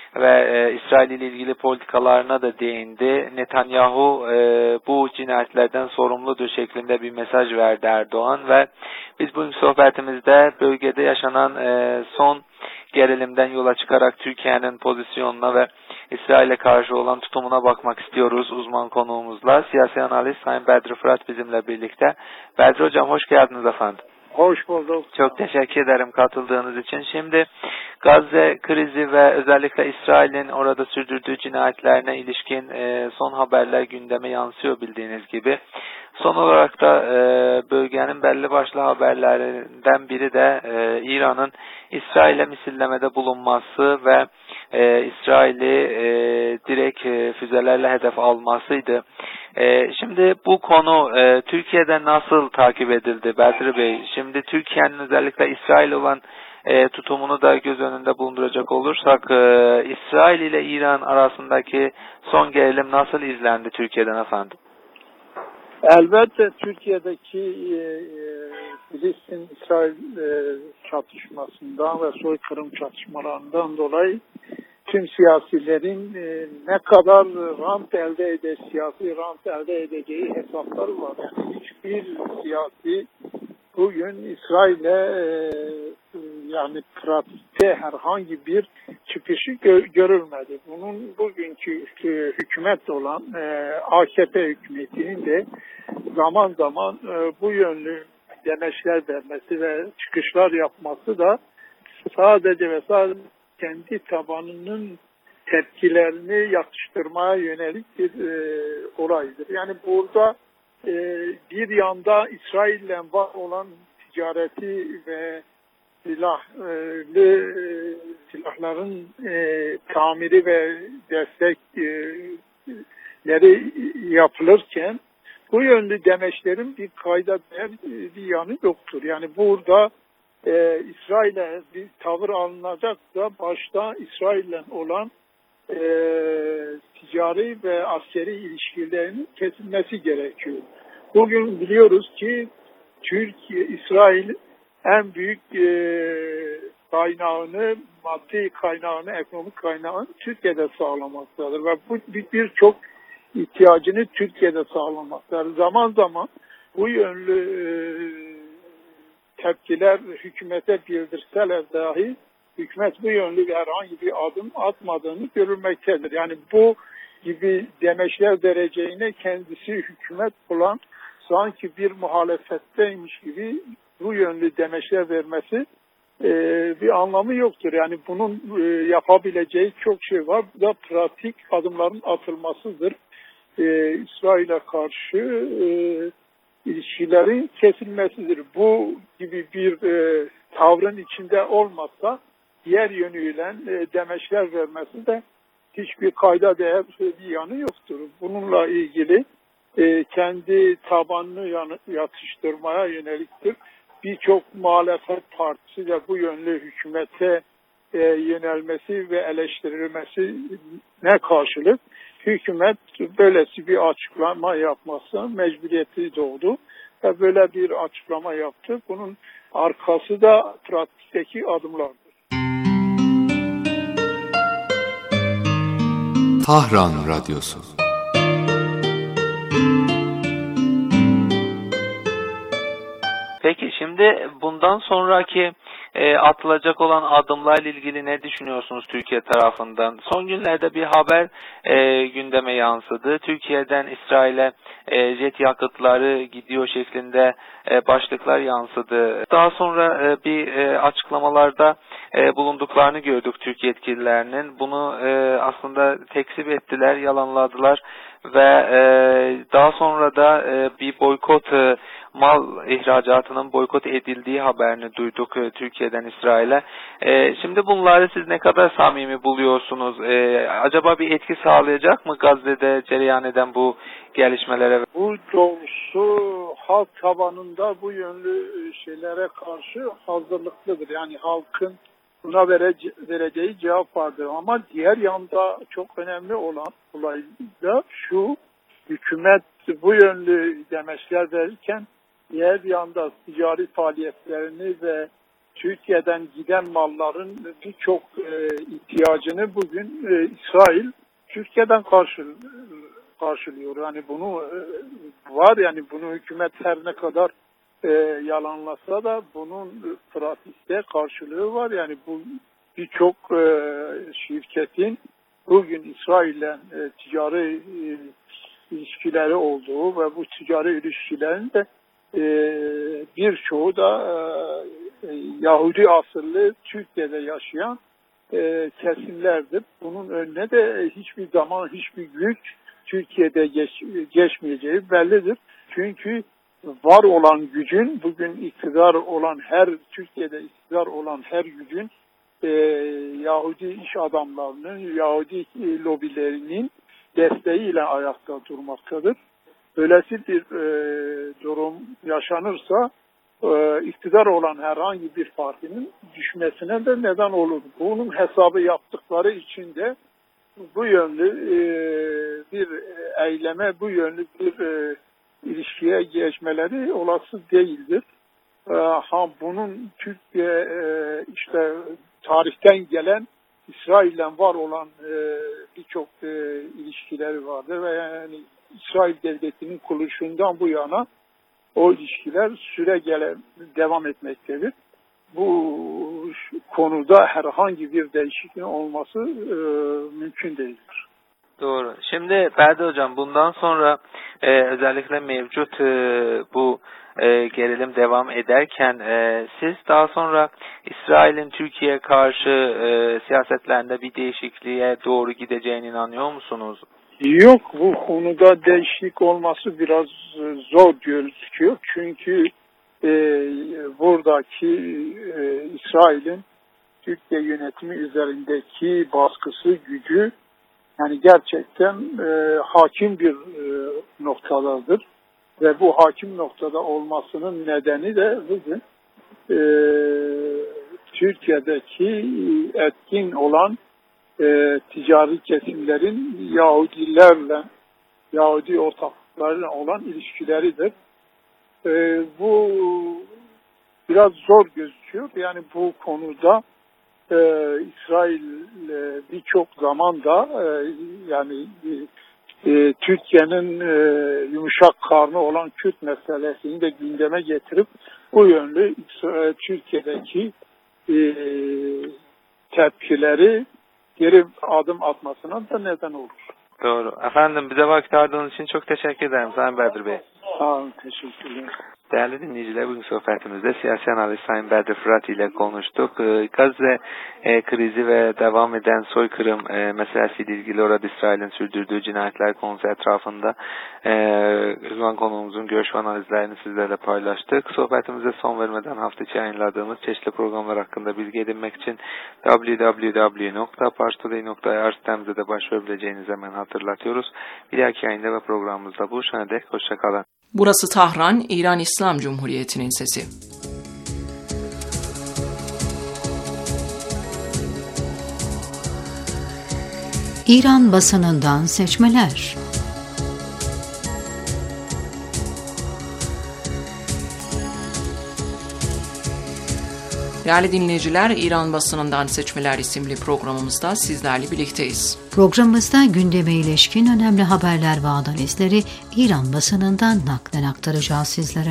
ve İsrail ile ilgili politikalarına da değindi. Netanyahu bu cinayetlerden sorumludur şeklinde bir mesaj verdi Erdoğan ve biz bu sohbetimizde bölgede yaşanan son gerilimden yola çıkarak Türkiye'nin pozisyonuna ve İsrail'e karşı olan tutumuna bakmak istiyoruz uzman konuğumuzla. Siyasi analist Sayın Bedri Fırat bizimle birlikte. Bedri Hocam hoş geldiniz efendim. Hoş bulduk. Çok teşekkür ederim katıldığınız için. Şimdi Gazze krizi ve özellikle İsrail'in orada sürdürdüğü cinayetlerine ilişkin son haberler gündeme yansıyor bildiğiniz gibi. Son olarak da bölgenin belli başlı haberlerinden biri de İran'ın İsrail'e misillemede bulunması ve İsrail'i direkt füzelerle hedef almasıydı. Şimdi bu konu Türkiye'de nasıl takip edildi Bedri Bey? Şimdi Türkiye'nin özellikle İsrail olan tutumunu da göz önünde bulunduracak olursak İsrail ile İran arasındaki son gerilim nasıl izlendi Türkiye'den efendim? Elbette Türkiye'deki Filistin-İsrail çatışmasından ve soykırım çatışmalarından dolayı tüm siyasilerin ne kadar siyasi rant elde edeceği hesapları var. Yani hiçbir siyasi bugün İsrail'e yani pratikte herhangi bir çıkışı görülmedi. Bunun bugünkü hükümet olan AKP hükümetinin de zaman zaman bu yönlü demeçler vermesi ve çıkışlar yapması da sadece ve sadece kendi tabanının tepkilerini yatıştırmaya yönelik bir olaydır. Yani burada bir yanda İsrail'le var olan ticareti ve silahların tamiri ve destekleri yapılırken bu yönlü demeçlerin bir kayda değer bir yanı yoktur. Yani burada İsrail'e bir tavır alınacaksa başta İsrail'le olan ticari ve askeri ilişkilerinin kesilmesi gerekiyor. Bugün biliyoruz ki İsrail en büyük kaynağını, maddi kaynağını, ekonomik kaynağını Türkiye'de sağlamaktadır ve bu birçok ihtiyacını Türkiye'de sağlamaktadır. Zaman zaman bu yönlü tepkiler hükümete bildirseler dahi hükümet bu yönlü herhangi bir adım atmadığını görülmektedir. Yani bu gibi demeçler vereceğine kendisi hükümet olan sanki bir muhalefetteymiş gibi bu yönlü demeçler vermesi bir anlamı yoktur. Yani bunun yapabileceği çok şey var. Bu da pratik adımların atılmasıdır. İsrail'e karşı ilişkilerin kesilmesidir. Bu gibi bir tavrın içinde olmazsa diğer yönüyle demeçler vermesi de hiçbir kayda değer bir yanı yoktur. Bununla ilgili kendi tabanını yatıştırmaya yöneliktir. Birçok muhalefet partisi de bu yönlü hükümete yönelmesi ve eleştirilmesi ne karşılık hükümet böylesi bir açıklama yapması mecburiyeti doğdu ve böyle bir açıklama yaptı. Bunun arkası da pratikteki adımlardır. Tahran Radyosu. Peki şimdi bundan sonraki atılacak olan adımlarla ilgili ne düşünüyorsunuz Türkiye tarafından? Son günlerde bir haber gündeme yansıdı. Türkiye'den İsrail'e jet yakıtları gidiyor şeklinde başlıklar yansıdı. Daha sonra bir açıklamalarda bulunduklarını gördük Türk yetkililerinin. Bunu aslında tekzip ettiler, yalanladılar ve daha sonra da bir boykot mal ihracatının boykot edildiği haberini duyduk Türkiye'den İsrail'e. Şimdi bunları siz ne kadar samimi buluyorsunuz? Acaba bir etki sağlayacak mı Gazze'de cereyan eden bu gelişmelere? Bu doğrusu halk tabanında bu yönlü şeylere karşı hazırlıklıdır. Yani halkın buna vereceği cevap vardır. Ama diğer yanda çok önemli olan olay da şu: hükümet bu yönlü demeçler verirken diğer yanda ticari faaliyetlerini ve Türkiye'den giden malların birçok ihtiyacını bugün İsrail Türkiye'den karşılıyor. Yani bunu var, yani bunu hükümet her ne kadar yalanlasa da bunun pratikte karşılığı var. Yani bu birçok şirketin bugün İsrail'le ticari ilişkileri olduğu ve bu ticari ilişkilerin de birçoğu da Yahudi asıllı Türkiye'de yaşayan kesimlerdir. Bunun önüne de hiçbir zaman hiçbir güç Türkiye'de geçmeyeceği bellidir. Çünkü var olan gücün, bugün iktidar olan Türkiye'de iktidar olan her gücün Yahudi iş adamlarının, Yahudi lobilerinin desteğiyle ayakta durmaktadır. Böylesi bir durum yaşanırsa iktidar olan herhangi bir partinin düşmesine de neden olur. Bunun hesabı yaptıkları için de bu yönlü bir eyleme, bu yönlü bir ilişkiye geçmeleri olası değildir. Bunun Türkiye işte tarihten gelen İsrail'le var olan birçok ilişkileri vardır ve yani İsrail devletinin kuruluşundan bu yana o ilişkiler devam etmektedir. Bu konuda herhangi bir değişikliğin olması mümkün değildir. Doğru. Şimdi Berdi Hocam, bundan sonra özellikle mevcut bu gerilim devam ederken siz daha sonra İsrail'in Türkiye'ye karşı siyasetlerinde bir değişikliğe doğru gideceğine inanıyor musunuz? Yok, bu konuda değişiklik olması biraz zor gözüküyor. Çünkü buradaki İsrail'in Türkiye yönetimi üzerindeki baskısı, gücü yani gerçekten hakim bir noktadadır. Ve bu hakim noktada olmasının nedeni de bugün Türkiye'deki etkin olan ticari kesimlerin Yahudilerle, Yahudi ortaklarıyla olan ilişkileridir. Bu biraz zor gözüküyor. Yani bu konuda İsrail birçok zamanda yani Türkiye'nin yumuşak karnı olan Kürt meselesini de gündeme getirip bu yönlü Türkiye'deki tepkileri geri adım atmasına da neden olur. Doğru. Efendim, bize vakit ayırdığınız için çok teşekkür ederim Sayın Berdir Bey. Sağ olun, teşekkürler. Değerli dinleyiciler, bugün sohbetimizde siyasi analist Sayın Berdir Fırat ile konuştuk. Gazze krizi ve devam eden soykırım meselesiyle ilgili orada İsrail'in sürdürdüğü cinayetler konusu etrafında uzman konuğumuzun görüş ve analizlerini sizlerle paylaştık. Sohbetimize son vermeden hafta içi yayınladığımız çeşitli programlar hakkında bilgi edinmek için www.parstoday.ir sitemize de başvurabileceğinizi hemen hatırlatıyoruz. Bir dahaki yayında ve programımızda buluşana dek hoşçakalın. Burası Tahran, İran İslam Cumhuriyeti'nin sesi. İran basınından seçmeler. Değerli dinleyiciler, İran basınından seçmeler isimli programımızda sizlerle birlikteyiz. Programımızda gündeme ilişkin önemli haberler ve analizleri İran basınından naklen aktaracağız sizlere.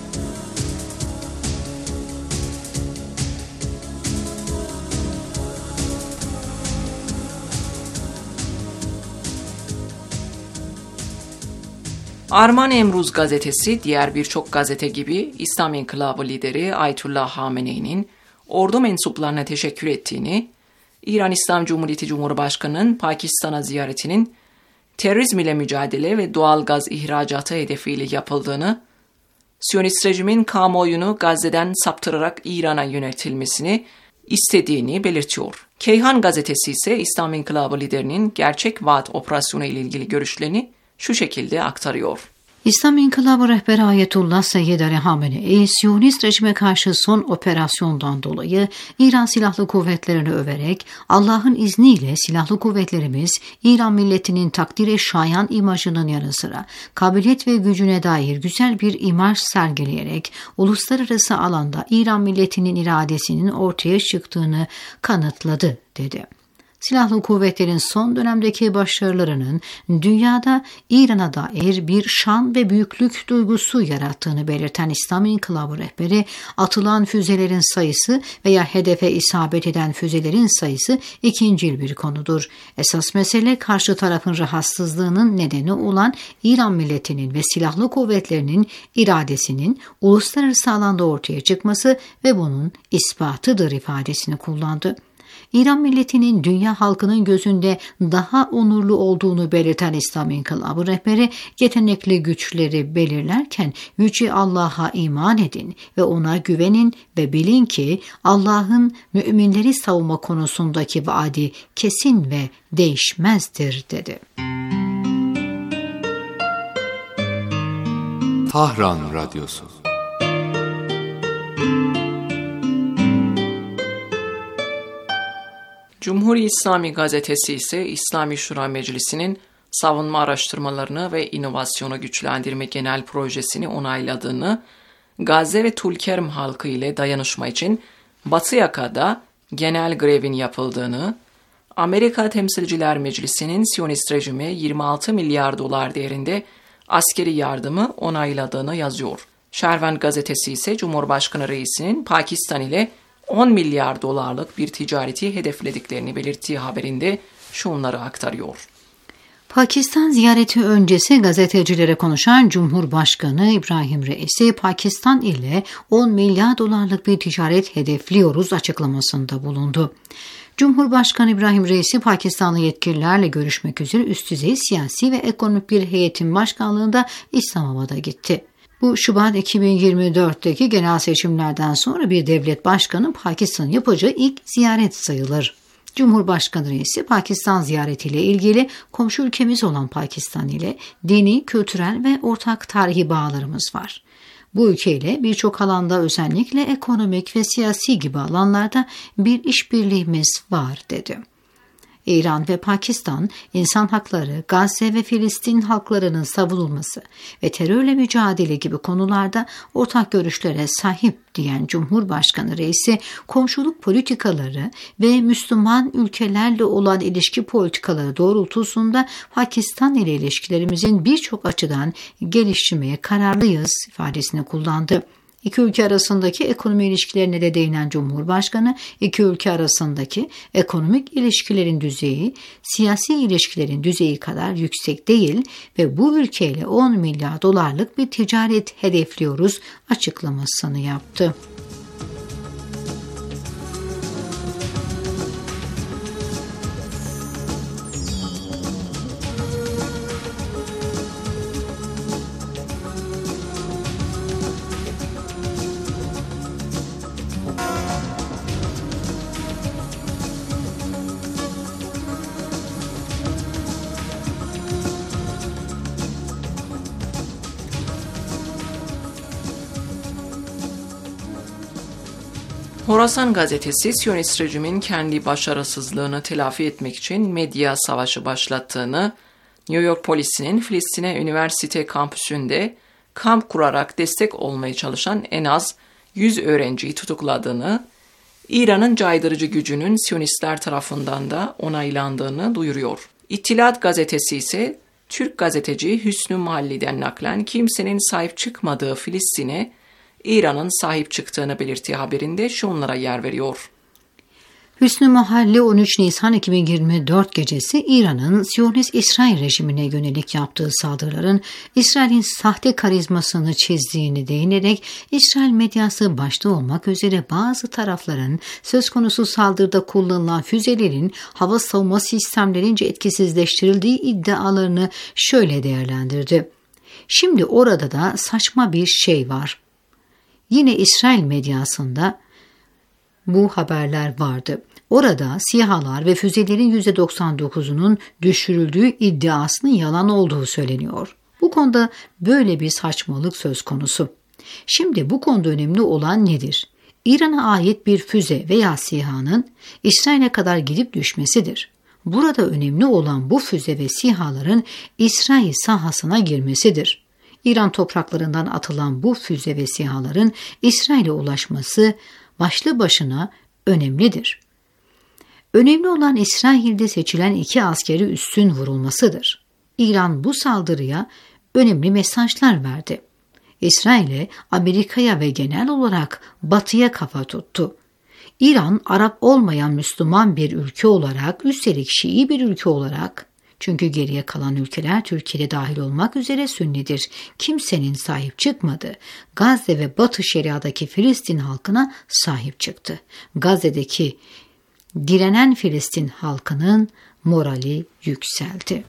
Arman Emruz gazetesi diğer birçok gazete gibi İslam İnkılabı lideri Ayetullah Hamenei'nin ordu mensuplarına teşekkür ettiğini, İran İslam Cumhuriyeti Cumhurbaşkanı'nın Pakistan'a ziyaretinin terörizm ile mücadele ve doğal gaz ihracatı hedefiyle yapıldığını, Siyonist rejimin kamuoyunu Gazze'den saptırarak İran'a yöneltilmesini istediğini belirtiyor. Keyhan gazetesi ise İslam İnkılabı liderinin gerçek vaat operasyonu ile ilgili görüşlerini şu şekilde aktarıyor. İslam İnkılabı rehberi Ayetullah Seyyed Ali Hamenei, Siyonist rejime karşı son operasyondan dolayı İran Silahlı Kuvvetleri'ni överek, Allah'ın izniyle silahlı kuvvetlerimiz İran milletinin takdire şayan imajının yanı sıra kabiliyet ve gücüne dair güzel bir imaj sergileyerek uluslararası alanda İran milletinin iradesinin ortaya çıktığını kanıtladı dedi. Silahlı kuvvetlerin son dönemdeki başarılarının dünyada İran'a dair bir şan ve büyüklük duygusu yarattığını belirten İslam İnkılabı rehberi, atılan füzelerin sayısı veya hedefe isabet eden füzelerin sayısı ikincil bir konudur. Esas mesele karşı tarafın rahatsızlığının nedeni olan İran milletinin ve silahlı kuvvetlerinin iradesinin uluslararası alanda ortaya çıkması ve bunun ispatıdır ifadesini kullandı. İran milletinin dünya halkının gözünde daha onurlu olduğunu belirten İslam İnkılabı rehberi, yetenekli güçleri belirlerken Yüce Allah'a iman edin ve ona güvenin ve bilin ki Allah'ın müminleri savunma konusundaki vaadi kesin ve değişmezdir dedi. Tahran Radyosu. Cumhuri İslami Gazetesi ise İslami Şura Meclisi'nin savunma araştırmalarını ve inovasyonu güçlendirme genel projesini onayladığını, Gazze ve Tulkerm halkı ile dayanışma için Batı Yaka'da genel grevin yapıldığını, Amerika Temsilciler Meclisi'nin Siyonist rejime 26 milyar dolar değerinde askeri yardımı onayladığını yazıyor. Şervan Gazetesi ise Cumhurbaşkanı Reisi'nin Pakistan ile 10 milyar dolarlık bir ticareti hedeflediklerini belirttiği haberinde şunları aktarıyor. Pakistan ziyareti öncesi gazetecilere konuşan Cumhurbaşkanı İbrahim Reisi, Pakistan ile 10 milyar dolarlık bir ticaret hedefliyoruz açıklamasında bulundu. Cumhurbaşkanı İbrahim Reisi, Pakistanlı yetkililerle görüşmek üzere üst düzey siyasi ve ekonomik bir heyetin başkanlığında İslamabad'a gitti. Bu Şubat 2024'teki genel seçimlerden sonra bir devlet başkanı Pakistan'ın yapacağı ilk ziyaret sayılır. Cumhurbaşkanı Reisi, Pakistan ziyaretiyle ilgili komşu ülkemiz olan Pakistan ile dini, kültürel ve ortak tarihi bağlarımız var. Bu ülkeyle birçok alanda, özellikle ekonomik ve siyasi gibi alanlarda bir işbirliğimiz var dedi. İran ve Pakistan, insan hakları, Gazze ve Filistin halklarının savunulması ve terörle mücadele gibi konularda ortak görüşlere sahip diyen Cumhurbaşkanı Reisi, komşuluk politikaları ve Müslüman ülkelerle olan ilişki politikaları doğrultusunda Pakistan ile ilişkilerimizin birçok açıdan geliştirmeye kararlıyız ifadesini kullandı. İki ülke arasındaki ekonomi ilişkilerine de değinen Cumhurbaşkanı, iki ülke arasındaki ekonomik ilişkilerin düzeyi, siyasi ilişkilerin düzeyi kadar yüksek değil ve bu ülkeyle 10 milyar dolarlık bir ticaret hedefliyoruz açıklamasını yaptı. Horasan gazetesi, Siyonist rejimin kendi başarısızlığını telafi etmek için medya savaşı başlattığını, New York polisinin Filistin'e üniversite kampüsünde kamp kurarak destek olmaya çalışan en az 100 öğrenciyi tutukladığını, İran'ın caydırıcı gücünün Siyonistler tarafından da onaylandığını duyuruyor. İttilat gazetesi ise Türk gazeteci Hüsnü Mahalli'den naklen kimsenin sahip çıkmadığı Filistin'e İran'ın sahip çıktığını belirttiği haberinde şunlara yer veriyor. Hüsnü Mahalli 13 Nisan 2024 gecesi İran'ın Siyonist İsrail rejimine yönelik yaptığı saldırıların İsrail'in sahte karizmasını çizdiğini değinerek İsrail medyası başta olmak üzere bazı tarafların söz konusu saldırıda kullanılan füzelerin hava savunma sistemlerince etkisizleştirildiği iddialarını şöyle değerlendirdi. Şimdi orada da saçma bir şey var. Yine İsrail medyasında bu haberler vardı. Orada SİHA'lar ve füzelerin %99'unun düşürüldüğü iddiasının yalan olduğu söyleniyor. Bu konuda böyle bir saçmalık söz konusu. Şimdi bu konuda önemli olan nedir? İran'a ait bir füze veya SİHA'nın İsrail'e kadar gidip düşmesidir. Burada önemli olan bu füze ve SİHA'ların İsrail sahasına girmesidir. İran topraklarından atılan bu füze ve SİHA'ların İsrail'e ulaşması başlı başına önemlidir. Önemli olan İsrail'de seçilen 2 askeri üssün vurulmasıdır. İran bu saldırıya önemli mesajlar verdi. İsrail'e, Amerika'ya ve genel olarak Batı'ya kafa tuttu. İran, Arap olmayan Müslüman bir ülke olarak, üstelik Şii bir ülke olarak, çünkü geriye kalan ülkeler Türkiye'de dahil olmak üzere Sünnidir, kimsenin sahip çıkmadı. Gazze ve Batı Şeria'daki Filistin halkına sahip çıktı. Gazze'deki direnen Filistin halkının morali yükseldi.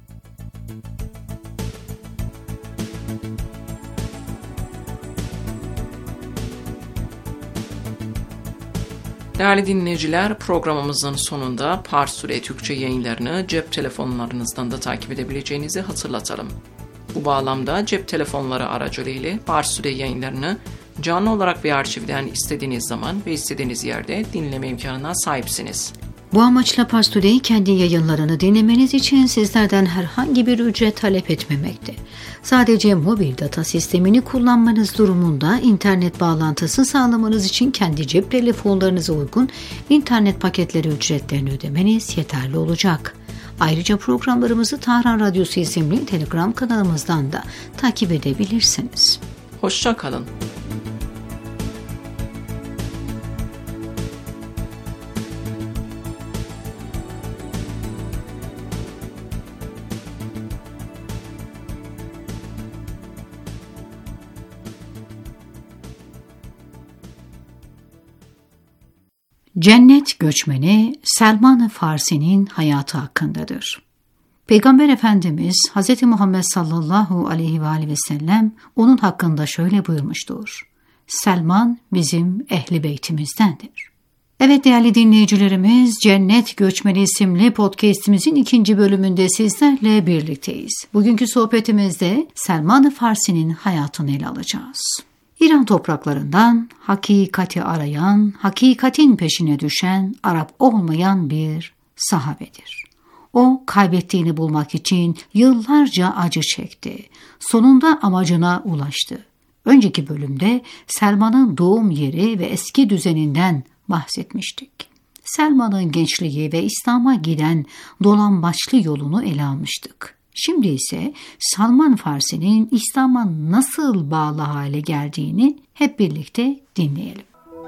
Değerli dinleyiciler, programımızın sonunda Pars Sure Türkçe yayınlarını cep telefonlarınızdan da takip edebileceğinizi hatırlatalım. Bu bağlamda cep telefonları aracılığıyla Pars Sure yayınlarını canlı olarak ve arşivden istediğiniz zaman ve istediğiniz yerde dinleme imkanına sahipsiniz. Bu amaçla Pars Today kendi yayınlarını dinlemeniz için sizlerden herhangi bir ücret talep etmemekte. Sadece mobil data sistemini kullanmanız durumunda internet bağlantısı sağlamanız için kendi cep telefonlarınıza uygun internet paketleri ücretlerini ödemeniz yeterli olacak. Ayrıca programlarımızı Tahran Radyosu isimli Telegram kanalımızdan da takip edebilirsiniz. Hoşça kalın. Cennet göçmeni Selman-ı Farsi'nin hayatı hakkındadır. Peygamber Efendimiz Hz. Muhammed sallallahu aleyhi ve aleyhi ve sellem onun hakkında şöyle buyurmuştur. Selman bizim ehli beytimizdendir. Evet değerli dinleyicilerimiz, Cennet Göçmeni isimli podcastimizin 2. bölümünde sizlerle birlikteyiz. Bugünkü sohbetimizde Selman-ı Farsi'nin hayatını ele alacağız. İran topraklarından hakikati arayan, hakikatin peşine düşen, Arap olmayan bir sahabedir. O kaybettiğini bulmak için yıllarca acı çekti. Sonunda amacına ulaştı. Önceki bölümde Selman'ın doğum yeri ve eski düzeninden bahsetmiştik. Selman'ın gençliği ve İslam'a giden dolambaçlı yolunu ele almıştık. Şimdi ise Salman Farsi'nin İslam'a nasıl bağlı hale geldiğini hep birlikte dinleyelim.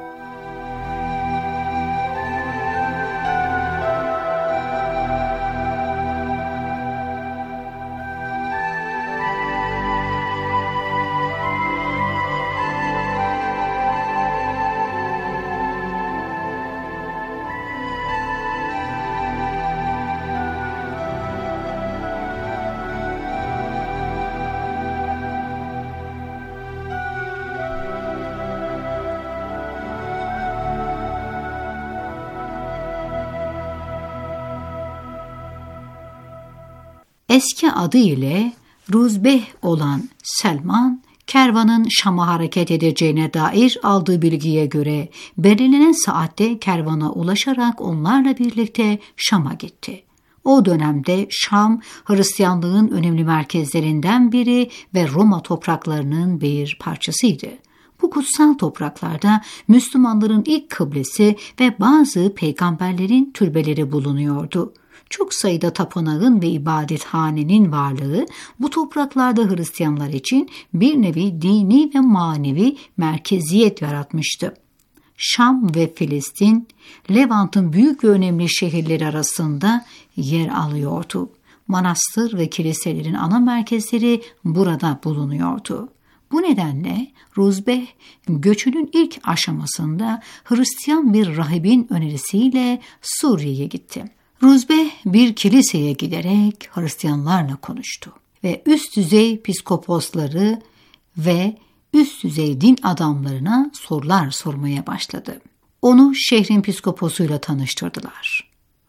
Eski adı ile Ruzbeh olan Selman, kervanın Şam'a hareket edeceğine dair aldığı bilgiye göre belirlenen saatte kervana ulaşarak onlarla birlikte Şam'a gitti. O dönemde Şam, Hristiyanlığın önemli merkezlerinden biri ve Roma topraklarının bir parçasıydı. Bu kutsal topraklarda Müslümanların ilk kıblesi ve bazı peygamberlerin türbeleri bulunuyordu. Çok sayıda tapınağın ve ibadethanenin varlığı bu topraklarda Hristiyanlar için bir nevi dini ve manevi merkeziyet yaratmıştı. Şam ve Filistin, Levant'ın büyük ve önemli şehirleri arasında yer alıyordu. Manastır ve kiliselerin ana merkezleri burada bulunuyordu. Bu nedenle Ruzbeh göçünün ilk aşamasında Hristiyan bir rahibin önerisiyle Suriye'ye gitti. Ruzbeh bir kiliseye giderek Hristiyanlarla konuştu ve üst düzey piskoposları ve üst düzey din adamlarına sorular sormaya başladı. Onu şehrin piskoposuyla tanıştırdılar.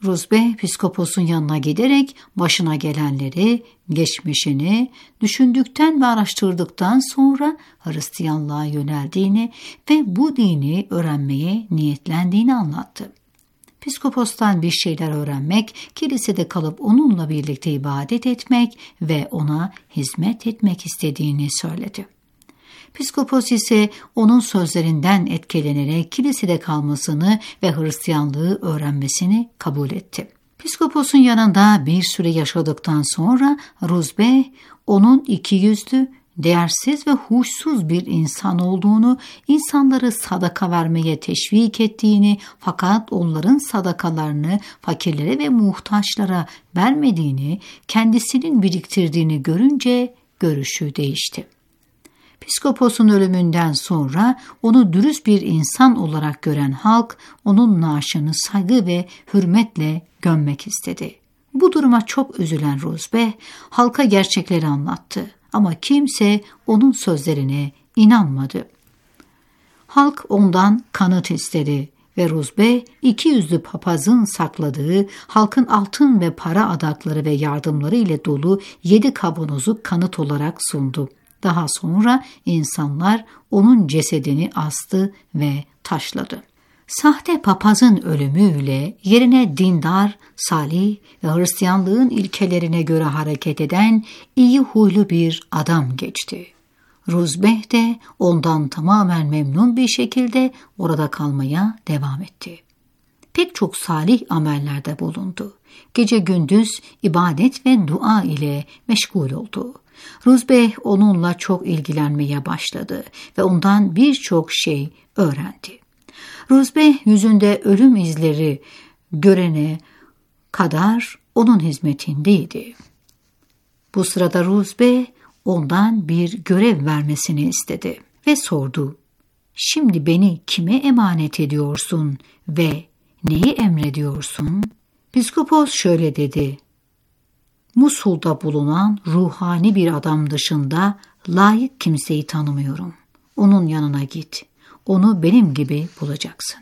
Ruzbeh piskoposun yanına giderek başına gelenleri, geçmişini düşündükten ve araştırdıktan sonra Hristiyanlığa yöneldiğini ve bu dini öğrenmeye niyetlendiğini anlattı. Piskopostan bir şeyler öğrenmek, kilisede kalıp onunla birlikte ibadet etmek ve ona hizmet etmek istediğini söyledi. Piskopos ise onun sözlerinden etkilenerek kilisede kalmasını ve Hristiyanlığı öğrenmesini kabul etti. Piskoposun yanında bir süre yaşadıktan sonra Ruzbeh onun ikiyüzlü, değersiz ve huşsuz bir insan olduğunu, insanları sadaka vermeye teşvik ettiğini fakat onların sadakalarını fakirlere ve muhtaçlara vermediğini, kendisinin biriktirdiğini görünce görüşü değişti. Piskoposun ölümünden sonra onu dürüst bir insan olarak gören halk onun naaşını saygı ve hürmetle gömmek istedi. Bu duruma çok üzülen Ruzbeh halka gerçekleri anlattı ama kimse onun sözlerine inanmadı. Halk ondan kanıt istedi ve Ruzbeh 200'lü papazın sakladığı halkın altın ve para adakları ve yardımları ile dolu 7 kavanozu kanıt olarak sundu. Daha sonra insanlar onun cesedini astı ve taşladı. Sahte papazın ölümüyle yerine dindar, salih ve Hristiyanlığın ilkelerine göre hareket eden iyi huylu bir adam geçti. Ruzbeh de ondan tamamen memnun bir şekilde orada kalmaya devam etti. Pek çok salih amellerde bulundu. Gece gündüz ibadet ve dua ile meşgul oldu. Ruzbeh onunla çok ilgilenmeye başladı ve ondan birçok şey öğrendi. Ruzbeh yüzünde ölüm izleri görene kadar onun hizmetindeydi. Bu sırada Ruzbeh ondan bir görev vermesini istedi ve sordu. Şimdi beni kime emanet ediyorsun ve neyi emrediyorsun? Piskopos şöyle dedi. Musul'da bulunan ruhani bir adam dışında layık kimseyi tanımıyorum. Onun yanına git. Onu benim gibi bulacaksın.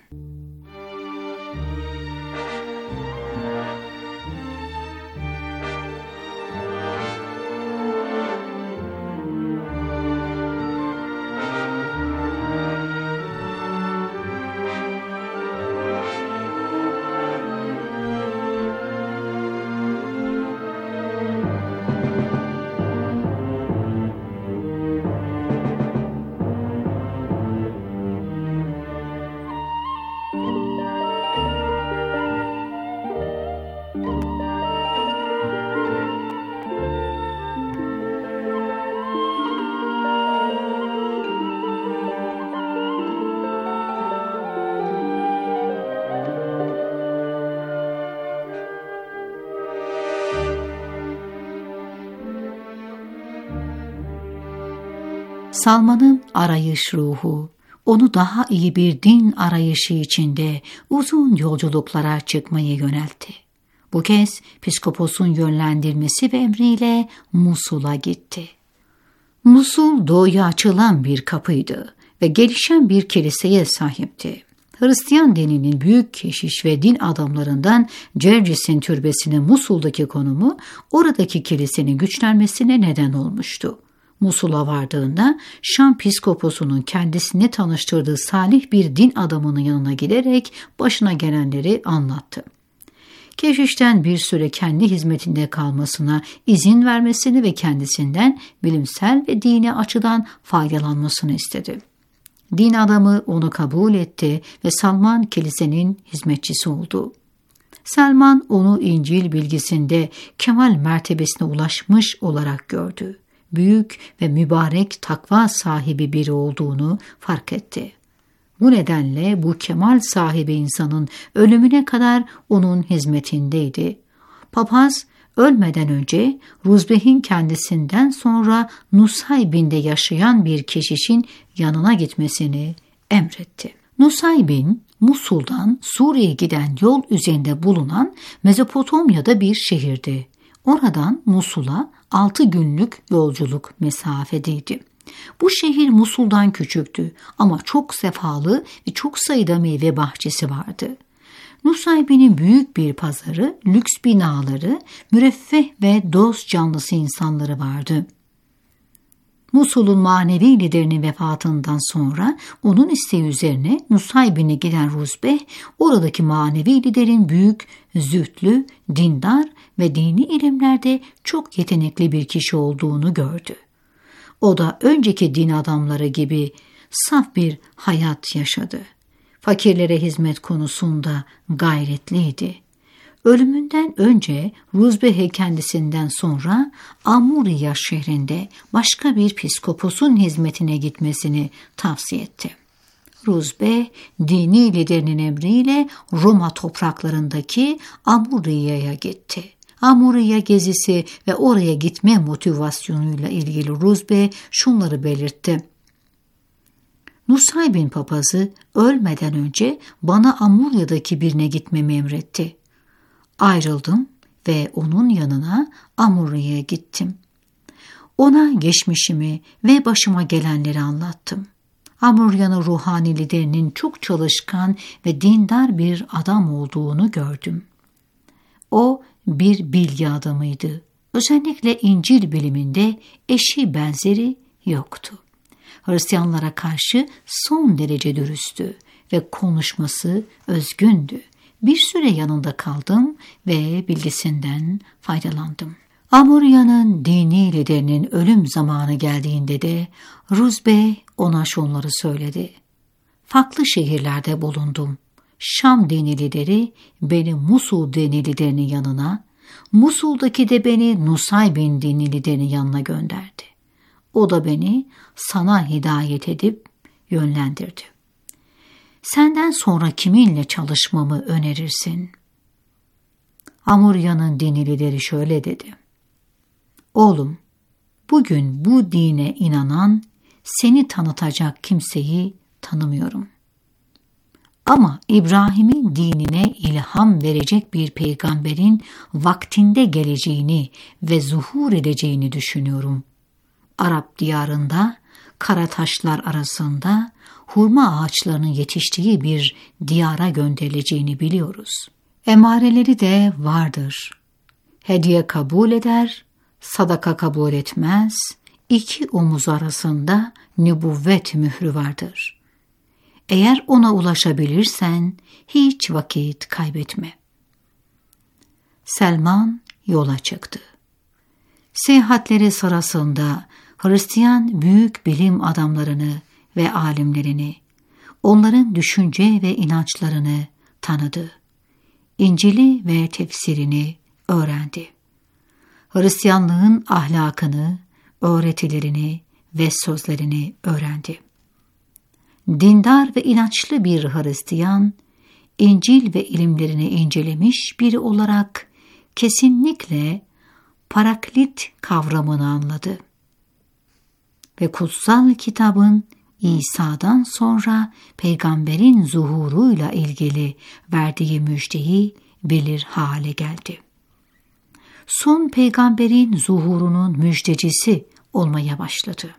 Salman'ın arayış ruhu, onu daha iyi bir din arayışı içinde uzun yolculuklara çıkmaya yöneltti. Bu kez piskoposun yönlendirmesi ve emriyle Musul'a gitti. Musul doğuya açılan bir kapıydı ve gelişen bir kiliseye sahipti. Hristiyan dininin büyük keşiş ve din adamlarından Cercis'in türbesinin Musul'daki konumu oradaki kilisenin güçlenmesine neden olmuştu. Musul'a vardığında Şam piskoposunun kendisini tanıştırdığı salih bir din adamının yanına giderek başına gelenleri anlattı. Keşişten bir süre kendi hizmetinde kalmasına izin vermesini ve kendisinden bilimsel ve dini açıdan faydalanmasını istedi. Din adamı onu kabul etti ve Salman kilisenin hizmetçisi oldu. Salman onu İncil bilgisinde kemal mertebesine ulaşmış olarak gördü. Büyük ve mübarek takva sahibi biri olduğunu fark etti. Bu nedenle bu kemal sahibi insanın ölümüne kadar onun hizmetindeydi. Papaz ölmeden önce Ruzbeh'in kendisinden sonra Nusaybin'de yaşayan bir keşişin yanına gitmesini emretti. Nusaybin, Musul'dan Suriye'ye giden yol üzerinde bulunan Mezopotamya'da bir şehirdi. Oradan Musul'a 6 günlük yolculuk mesafedeydi. Bu şehir Musul'dan küçüktü ama çok sefalı ve çok sayıda meyve bahçesi vardı. Nusaybin'in büyük bir pazarı, lüks binaları, müreffeh ve dost canlısı insanları vardı. Musul'un manevi liderinin vefatından sonra onun isteği üzerine Nusaybin'e giden Ruzbeh, oradaki manevi liderin büyük, zühdlü, dindar ve dini ilimlerde çok yetenekli bir kişi olduğunu gördü. O da önceki din adamları gibi saf bir hayat yaşadı. Fakirlere hizmet konusunda gayretliydi. Ölümünden önce Ruzbeh'e kendisinden sonra Amuriya şehrinde başka bir piskoposun hizmetine gitmesini tavsiye etti. Ruzbeh, dini liderinin emriyle Roma topraklarındaki Amuriya'ya gitti. Amuriya gezisi ve oraya gitme motivasyonuyla ilgili Ruzbeh şunları belirtti. Nusaybin papazı ölmeden önce bana Amurya'daki birine gitmemi emretti. Ayrıldım ve onun yanına Amurya'ya gittim. Ona geçmişimi ve başıma gelenleri anlattım. Amurya'nın ruhani liderinin çok çalışkan ve dindar bir adam olduğunu gördüm. O bir bilgi adamıydı. Özellikle İncil biliminde eşi benzeri yoktu. Hristiyanlara karşı son derece dürüsttü ve konuşması özgündü. Bir süre yanında kaldım ve bilgisinden faydalandım. Amurya'nın dini liderinin ölüm zamanı geldiğinde de Ruzbeh ona şunları söyledi. Farklı şehirlerde bulundum. Şam dini lideri beni Musul dini liderinin yanına, Musul'daki de beni Nusaybin dini liderinin yanına gönderdi. O da beni sana hidayet edip yönlendirdi. Senden sonra kiminle çalışmamı önerirsin? Amurya'nın dini lideri şöyle dedi. Oğlum, bugün bu dine inanan, seni tanıtacak kimseyi tanımıyorum. Ama İbrahim'in dinine ilham verecek bir peygamberin vaktinde geleceğini ve zuhur edeceğini düşünüyorum. Arap diyarında, kara taşlar arasında hurma ağaçlarının yetiştiği bir diyara gönderileceğini biliyoruz. Emareleri de vardır. Hediye kabul eder, sadaka kabul etmez, iki omuz arasında nübüvvet mührü vardır. Eğer ona ulaşabilirsen hiç vakit kaybetme. Selman yola çıktı. Seyahatleri sırasında Hristiyan büyük bilim adamlarını ve alimlerini, onların düşünce ve inançlarını tanıdı. İncil'i ve tefsirini öğrendi. Hristiyanlığın ahlakını, öğretilerini ve sözlerini öğrendi. Dindar ve inançlı bir Hristiyan, İncil ve ilimlerini incelemiş biri olarak kesinlikle paraklit kavramını anladı. Ve kutsal kitabın İsa'dan sonra peygamberin zuhuruyla ilgili verdiği müjdeyi bilir hale geldi. Son peygamberin zuhurunun müjdecisi olmaya başladı.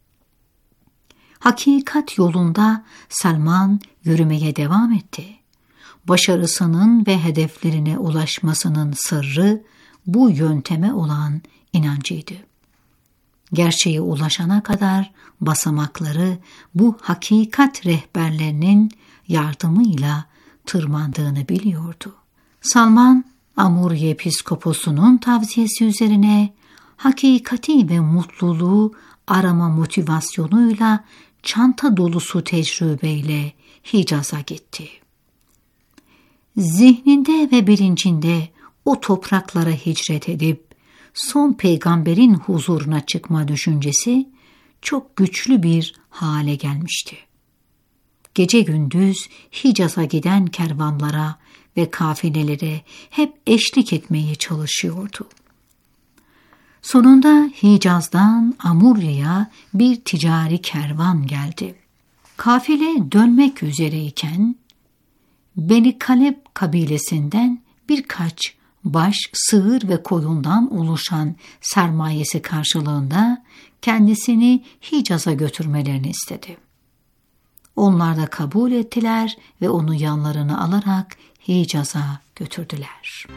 Hakikat yolunda Selman yürümeye devam etti. Başarısının ve hedeflerine ulaşmasının sırrı bu yönteme olan inancıydı. Gerçeğe ulaşana kadar basamakları bu hakikat rehberlerinin yardımıyla tırmandığını biliyordu. Salman, Amuriye Piskoposu'nun tavsiyesi üzerine hakikati ve mutluluğu arama motivasyonuyla çanta dolusu tecrübeyle Hicaz'a gitti. Zihninde ve bilincinde o topraklara hicret edip son peygamberin huzuruna çıkma düşüncesi çok güçlü bir hale gelmişti. Gece gündüz Hicaz'a giden kervanlara ve kafilelere hep eşlik etmeye çalışıyordu. Sonunda Hicaz'dan Amurya'ya bir ticari kervan geldi. Kafile dönmek üzereyken Beni Kaleb kabilesinden birkaç baş, sığır ve koyundan oluşan sermayesi karşılığında kendisini Hicaz'a götürmelerini istedi. Onlar da kabul ettiler ve onu yanlarına alarak Hicaz'a götürdüler.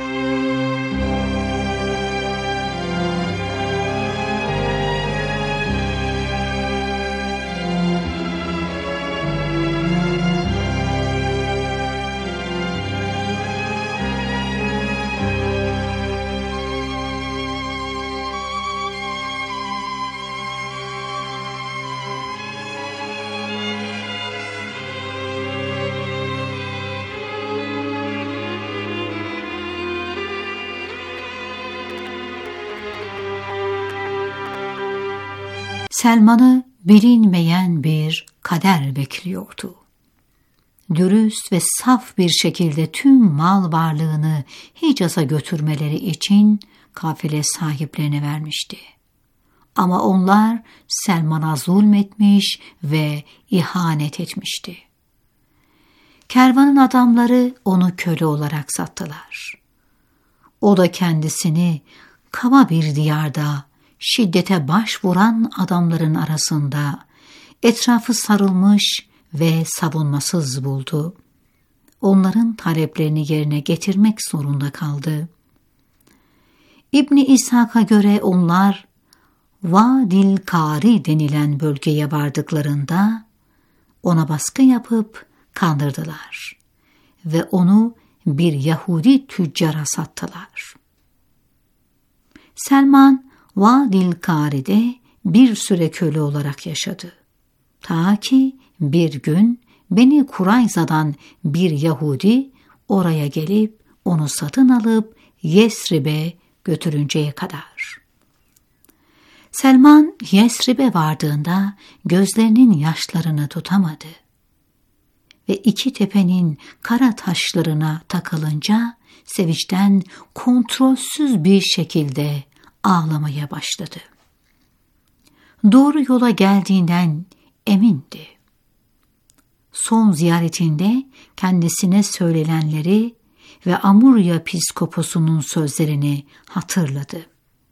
Selman'ı bilinmeyen bir kader bekliyordu. Dürüst ve saf bir şekilde tüm mal varlığını Hicaz'a götürmeleri için kafile sahiplerine vermişti. Ama onlar Selman'a zulmetmiş ve ihanet etmişti. Kervanın adamları onu köle olarak sattılar. O da kendisini kaba bir diyarda şiddete başvuran adamların arasında etrafı sarılmış ve savunmasız buldu. Onların taleplerini yerine getirmek zorunda kaldı. İbni İshak'a göre onlar Vadil Kari denilen bölgeye vardıklarında ona baskı yapıp kandırdılar ve onu bir Yahudi tüccara sattılar. Selman Vadil Kari'de bir süre köle olarak yaşadı. Ta ki bir gün Beni Kurayza'dan bir Yahudi oraya gelip onu satın alıp Yesrib'e götürünceye kadar. Selman Yesrib'e vardığında gözlerinin yaşlarını tutamadı ve iki tepenin kara taşlarına takılınca sevinçten kontrolsüz bir şekilde ağlamaya başladı. Doğru yola geldiğinden emindi. Son ziyaretinde kendisine söylenenleri ve Amurya Piskoposu'nun sözlerini hatırladı.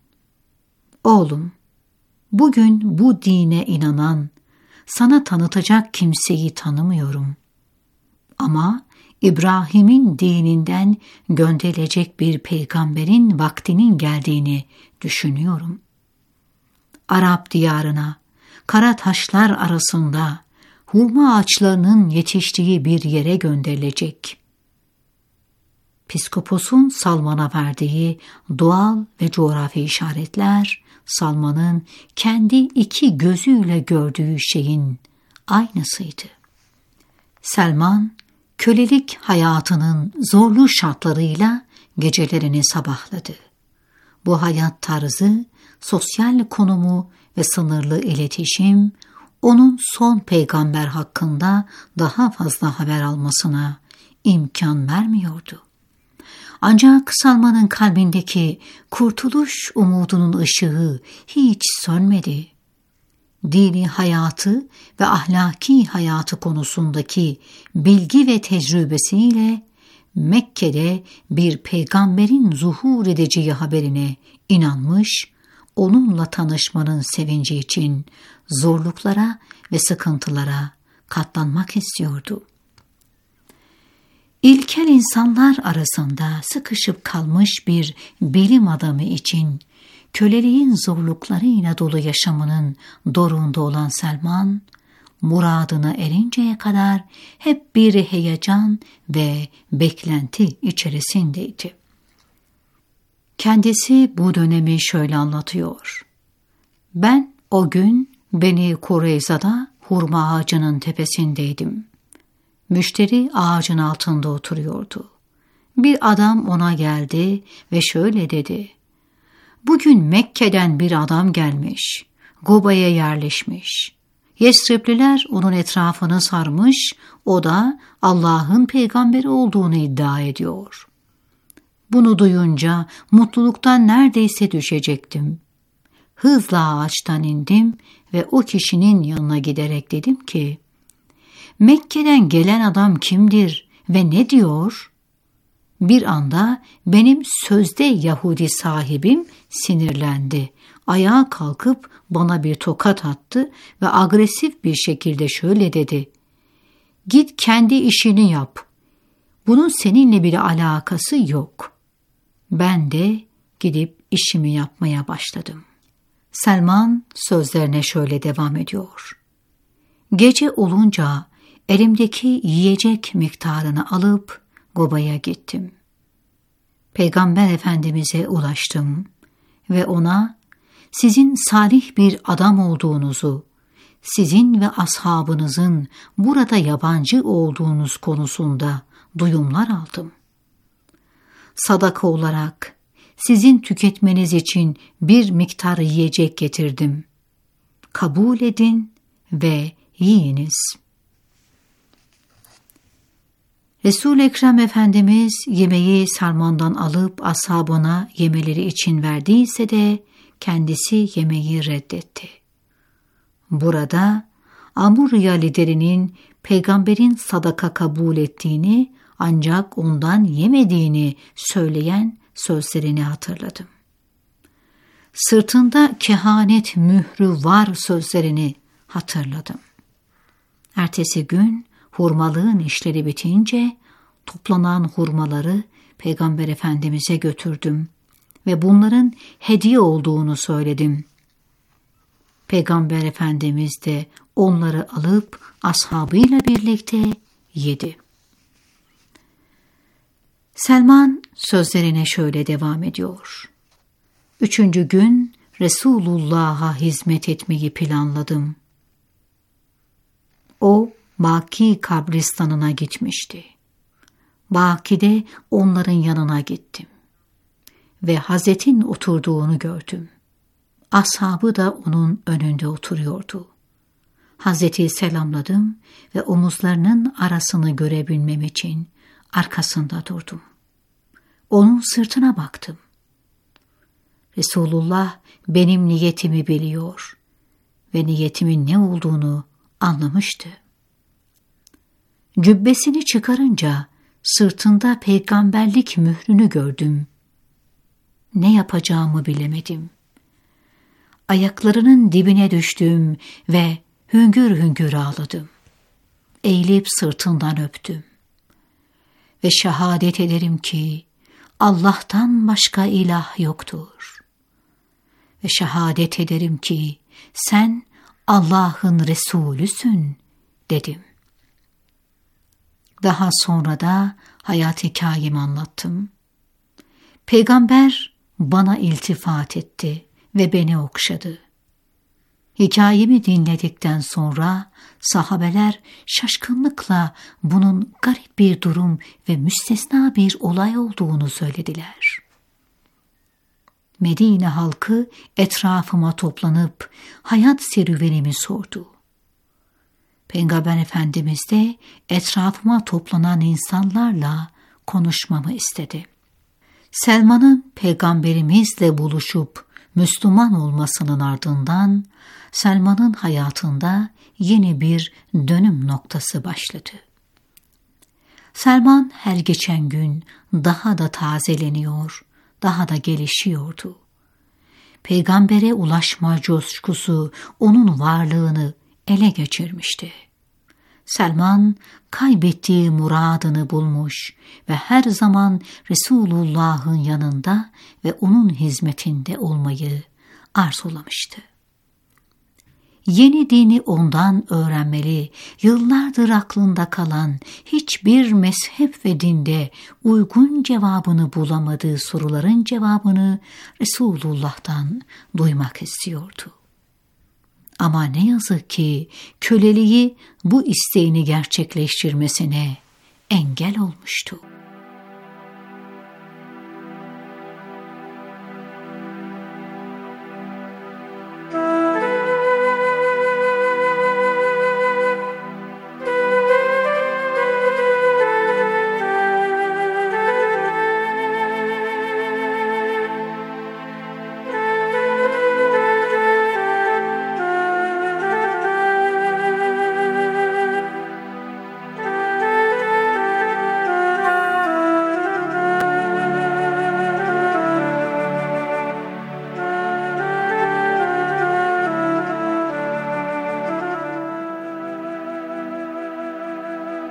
Oğlum, bugün bu dine inanan, sana tanıtacak kimseyi tanımıyorum. Ama İbrahim'in dininden gönderilecek bir peygamberin vaktinin geldiğini düşünüyorum. Arap diyarına, kara taşlar arasında hurma ağaçlarının yetiştiği bir yere gönderilecek. Piskoposun Salman'a verdiği doğal ve coğrafi işaretler, Salman'ın kendi iki gözüyle gördüğü şeyin aynısıydı. Selman, kölelik hayatının zorlu şartlarıyla gecelerini sabahladı. Bu hayat tarzı, sosyal konumu ve sınırlı iletişim, onun son peygamber hakkında daha fazla haber almasına imkan vermiyordu. Ancak Salman'ın kalbindeki kurtuluş umudunun ışığı hiç sönmedi. Dini hayatı ve ahlaki hayatı konusundaki bilgi ve tecrübesiyle Mekke'de bir peygamberin zuhur edeceği haberine inanmış, onunla tanışmanın sevinci için zorluklara ve sıkıntılara katlanmak istiyordu. İlkel insanlar arasında sıkışıp kalmış bir bilim adamı için köleliğin zorluklarıyla dolu yaşamının doruğunda olan Selman, muradına erinceye kadar hep bir heyecan ve beklenti içerisindeydi. Kendisi bu dönemi şöyle anlatıyor. Ben o gün Beni Kureyza'da hurma ağacının tepesindeydim. Müşteri ağacın altında oturuyordu. Bir adam ona geldi ve şöyle dedi. Bugün Mekke'den bir adam gelmiş, Guba'ya yerleşmiş. Yesribliler onun etrafını sarmış, o da Allah'ın peygamberi olduğunu iddia ediyor. Bunu duyunca mutluluktan neredeyse düşecektim. Hızla ağaçtan indim ve o kişinin yanına giderek dedim ki, Mekke'den gelen adam kimdir ve ne diyor? Bir anda benim sözde Yahudi sahibim sinirlendi. Ayağa kalkıp bana bir tokat attı ve agresif bir şekilde şöyle dedi. Git kendi işini yap. Bunun seninle bir alakası yok. Ben de gidip işimi yapmaya başladım. Selman sözlerine şöyle devam ediyor. Gece olunca elimdeki yiyecek miktarını alıp Goba'ya gittim. Peygamber Efendimiz'e ulaştım ve ona sizin salih bir adam olduğunuzu, sizin ve ashabınızın burada yabancı olduğunuz konusunda duyumlar aldım. Sadaka olarak sizin tüketmeniz için bir miktar yiyecek getirdim. Kabul edin ve yiyiniz. Resul-i Ekrem Efendimiz yemeği Selman'dan alıp ashabına yemeleri için verdiyse de kendisi yemeği reddetti. Burada Amurya liderinin peygamberin sadaka kabul ettiğini ancak ondan yemediğini söyleyen sözlerini hatırladım. Sırtında kehanet mührü var sözlerini hatırladım. Ertesi gün hurmalığın işleri bitince toplanan hurmaları Peygamber Efendimiz'e götürdüm ve bunların hediye olduğunu söyledim. Peygamber Efendimiz de onları alıp ashabıyla birlikte yedi. Selman sözlerine şöyle devam ediyor. 3. gün Resulullah'a hizmet etmeyi planladım. O Baki kabristanına gitmişti. Baki'de onların yanına gittim ve Hazret'in oturduğunu gördüm. Ashabı da onun önünde oturuyordu. Hazret'i selamladım ve omuzlarının arasını görebilmem için arkasında durdum. Onun sırtına baktım. Resulullah benim niyetimi biliyor ve niyetimin ne olduğunu anlamıştı. Cübbesini çıkarınca sırtında peygamberlik mührünü gördüm. Ne yapacağımı bilemedim. Ayaklarının dibine düştüm ve hüngür hüngür ağladım. Eğilip sırtından öptüm. Ve şehadet ederim ki Allah'tan başka ilah yoktur. Ve şehadet ederim ki sen Allah'ın Resulüsün dedim. Daha sonra da hayat hikayemi anlattım. Peygamber bana iltifat etti ve beni okşadı. Hikayemi dinledikten sonra sahabeler şaşkınlıkla bunun garip bir durum ve müstesna bir olay olduğunu söylediler. Medine halkı etrafıma toplanıp hayat serüvenimi sordu. Peygamber Efendimiz de etrafıma toplanan insanlarla konuşmamı istedi. Selman'ın peygamberimizle buluşup Müslüman olmasının ardından Selman'ın hayatında yeni bir dönüm noktası başladı. Selman her geçen gün daha da tazeleniyor, daha da gelişiyordu. Peygambere ulaşma coşkusu onun varlığını ele geçirmişti. Selman kaybettiği muradını bulmuş ve her zaman Resulullah'ın yanında ve onun hizmetinde olmayı arzulamıştı. Yeni dini ondan öğrenmeli, yıllardır aklında kalan hiçbir mezhep ve dinde uygun cevabını bulamadığı soruların cevabını Resulullah'tan duymak istiyordu. Ama ne yazık ki köleliği bu isteğini gerçekleştirmesine engel olmuştu.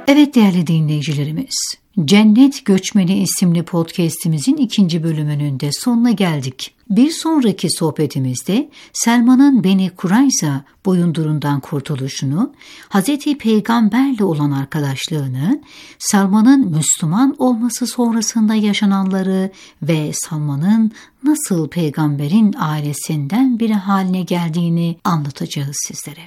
Evet değerli dinleyicilerimiz, Cennet Göçmeni isimli podcast'imizin 2. bölümünün de sonuna geldik. Bir sonraki sohbetimizde Selman'ın Beni Kurayza boyundurundan kurtuluşunu, Hz. Peygamberle olan arkadaşlığını, Selman'ın Müslüman olması sonrasında yaşananları ve Selman'ın nasıl peygamberin ailesinden biri haline geldiğini anlatacağız sizlere.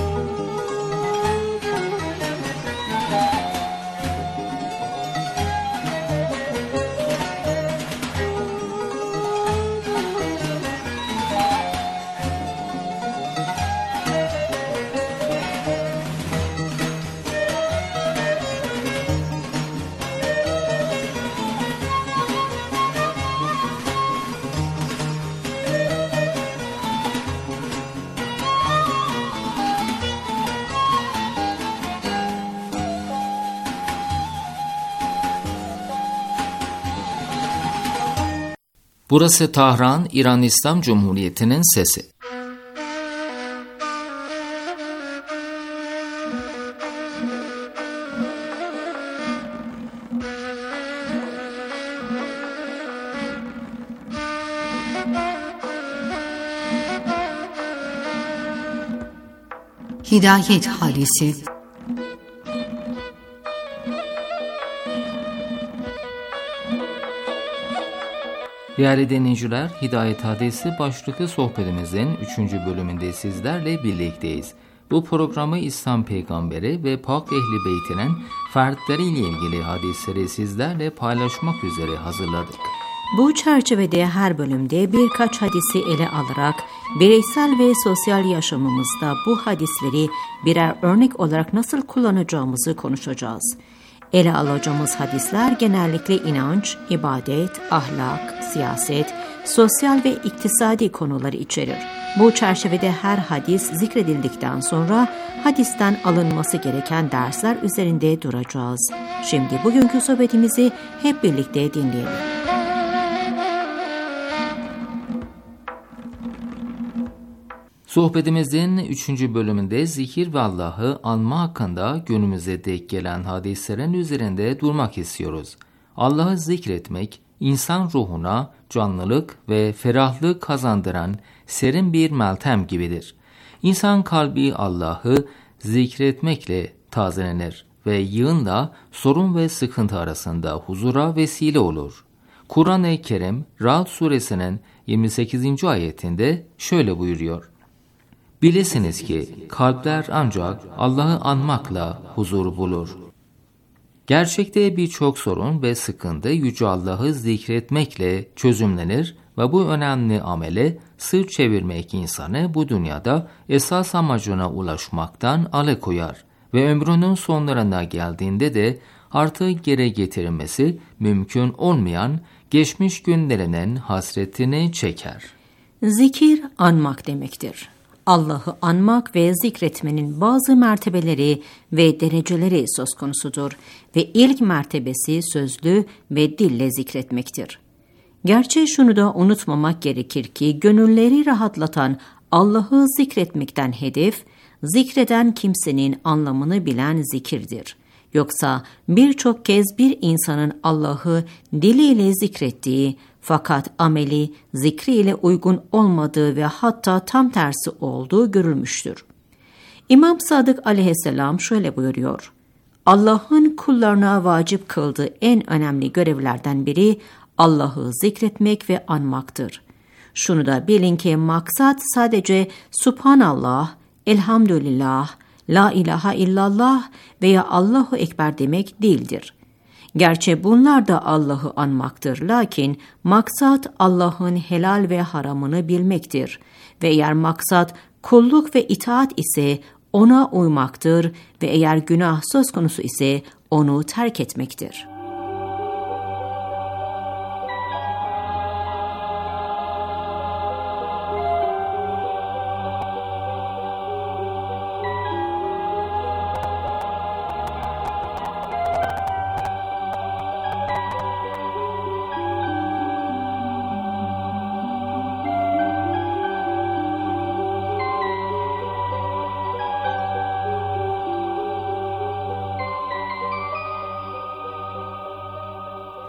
Burası Tahran, İran İslam Cumhuriyeti'nin sesi. Hidayet Hadisi. Değerli dinleyiciler, Hidayet Hadisi başlıklı sohbetimizin 3. bölümünde sizlerle birlikteyiz. Bu programı İslam peygamberi ve Pak Ehli Beyt'inin fertleriyle ilgili hadisleri sizlerle paylaşmak üzere hazırladık. Bu çerçevede her bölümde birkaç hadisi ele alarak bireysel ve sosyal yaşamımızda bu hadisleri birer örnek olarak nasıl kullanacağımızı konuşacağız. Ele alacağımız hadisler genellikle inanç, ibadet, ahlak, siyaset, sosyal ve iktisadi konuları içerir. Bu çerçevede her hadis zikredildikten sonra hadisten alınması gereken dersler üzerinde duracağız. Şimdi bugünkü sohbetimizi hep birlikte dinleyelim. Sohbetimizin 3. bölümünde zikir ve Allah'ı anma hakkında günümüze dek gelen hadislerin üzerinde durmak istiyoruz. Allah'ı zikretmek, insan ruhuna canlılık ve ferahlık kazandıran serin bir meltem gibidir. İnsan kalbi Allah'ı zikretmekle tazelenir ve yığınla sorun ve sıkıntı arasında huzura vesile olur. Kur'an-ı Kerim, Ra'd suresinin 28. ayetinde şöyle buyuruyor. Bilesiniz ki kalpler ancak Allah'ı anmakla huzur bulur. Gerçekte birçok sorun ve sıkıntı Yüce Allah'ı zikretmekle çözümlenir ve bu önemli amele sırt çevirmek insanı bu dünyada esas amacına ulaşmaktan alıkoyar ve ömrünün sonlarına geldiğinde de artık geri getirilmesi mümkün olmayan geçmiş günlerinin hasretini çeker. Zikir anmak demektir. Allah'ı anmak ve zikretmenin bazı mertebeleri ve dereceleri söz konusudur ve ilk mertebesi sözlü ve dille zikretmektir. Gerçi şunu da unutmamak gerekir ki gönülleri rahatlatan Allah'ı zikretmekten hedef, zikreden kimsenin anlamını bilen zikirdir. Yoksa birçok kez bir insanın Allah'ı diliyle zikrettiği fakat ameli zikriyle uygun olmadığı ve hatta tam tersi olduğu görülmüştür. İmam Sadık aleyhisselam şöyle buyuruyor. Allah'ın kullarına vacip kıldığı en önemli görevlerden biri Allah'ı zikretmek ve anmaktır. Şunu da bilin ki maksat sadece Subhanallah, Elhamdülillah, La ilahe illallah veya Allahu Ekber demek değildir. Gerçi bunlar da Allah'ı anmaktır, lakin maksat Allah'ın helal ve haramını bilmektir. Ve eğer maksat kulluk ve itaat ise ona uymaktır ve eğer günah söz konusu ise onu terk etmektir.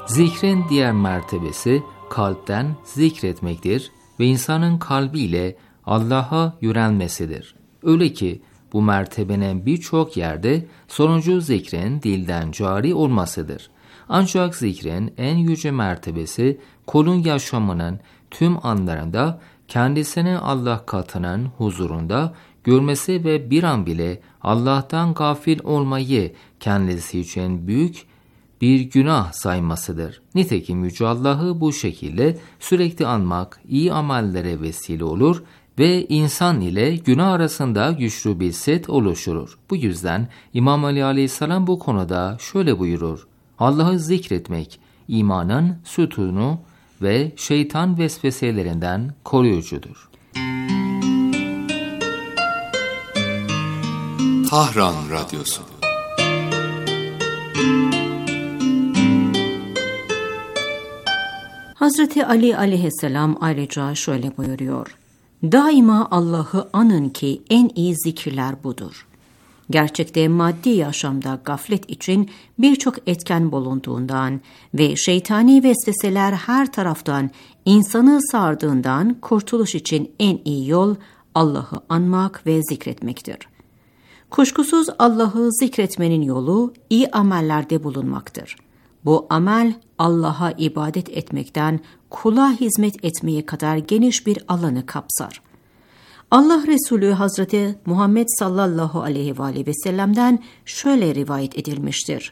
Zikrin diğer mertebesi kalpten zikretmektir ve insanın kalbiyle Allah'a yönelmesidir. Öyle ki bu mertebenin birçok yerde sonuncu zikrin dilden cari olmasıdır. Ancak zikrin en yüce mertebesi kulun yaşamının tüm anlarında kendisini Allah katının huzurunda görmesi ve bir an bile Allah'tan gafil olmayı kendisi için büyük bir günah saymasıdır. Nitekim Yüce Allah'ı bu şekilde sürekli anmak iyi amellere vesile olur ve insan ile günah arasında güçlü bir set oluşturur. Bu yüzden İmam Ali Aleyhisselam bu konuda şöyle buyurur: Allah'ı zikretmek imanın sütunu ve şeytan vesveselerinden koruyucudur. Tahran Radyosu. Hazreti Ali aleyhisselam ayrıca şöyle buyuruyor: Daima Allah'ı anın ki en iyi zikirler budur. Gerçekte maddi yaşamda gaflet için birçok etken bulunduğundan ve şeytani vesveseler her taraftan insanı sardığından kurtuluş için en iyi yol Allah'ı anmak ve zikretmektir. Kuşkusuz Allah'ı zikretmenin yolu iyi amellerde bulunmaktır. Bu amel Allah'a ibadet etmekten kula hizmet etmeye kadar geniş bir alanı kapsar. Allah Resulü Hazreti Muhammed sallallahu aleyhi ve sellem'den şöyle rivayet edilmiştir: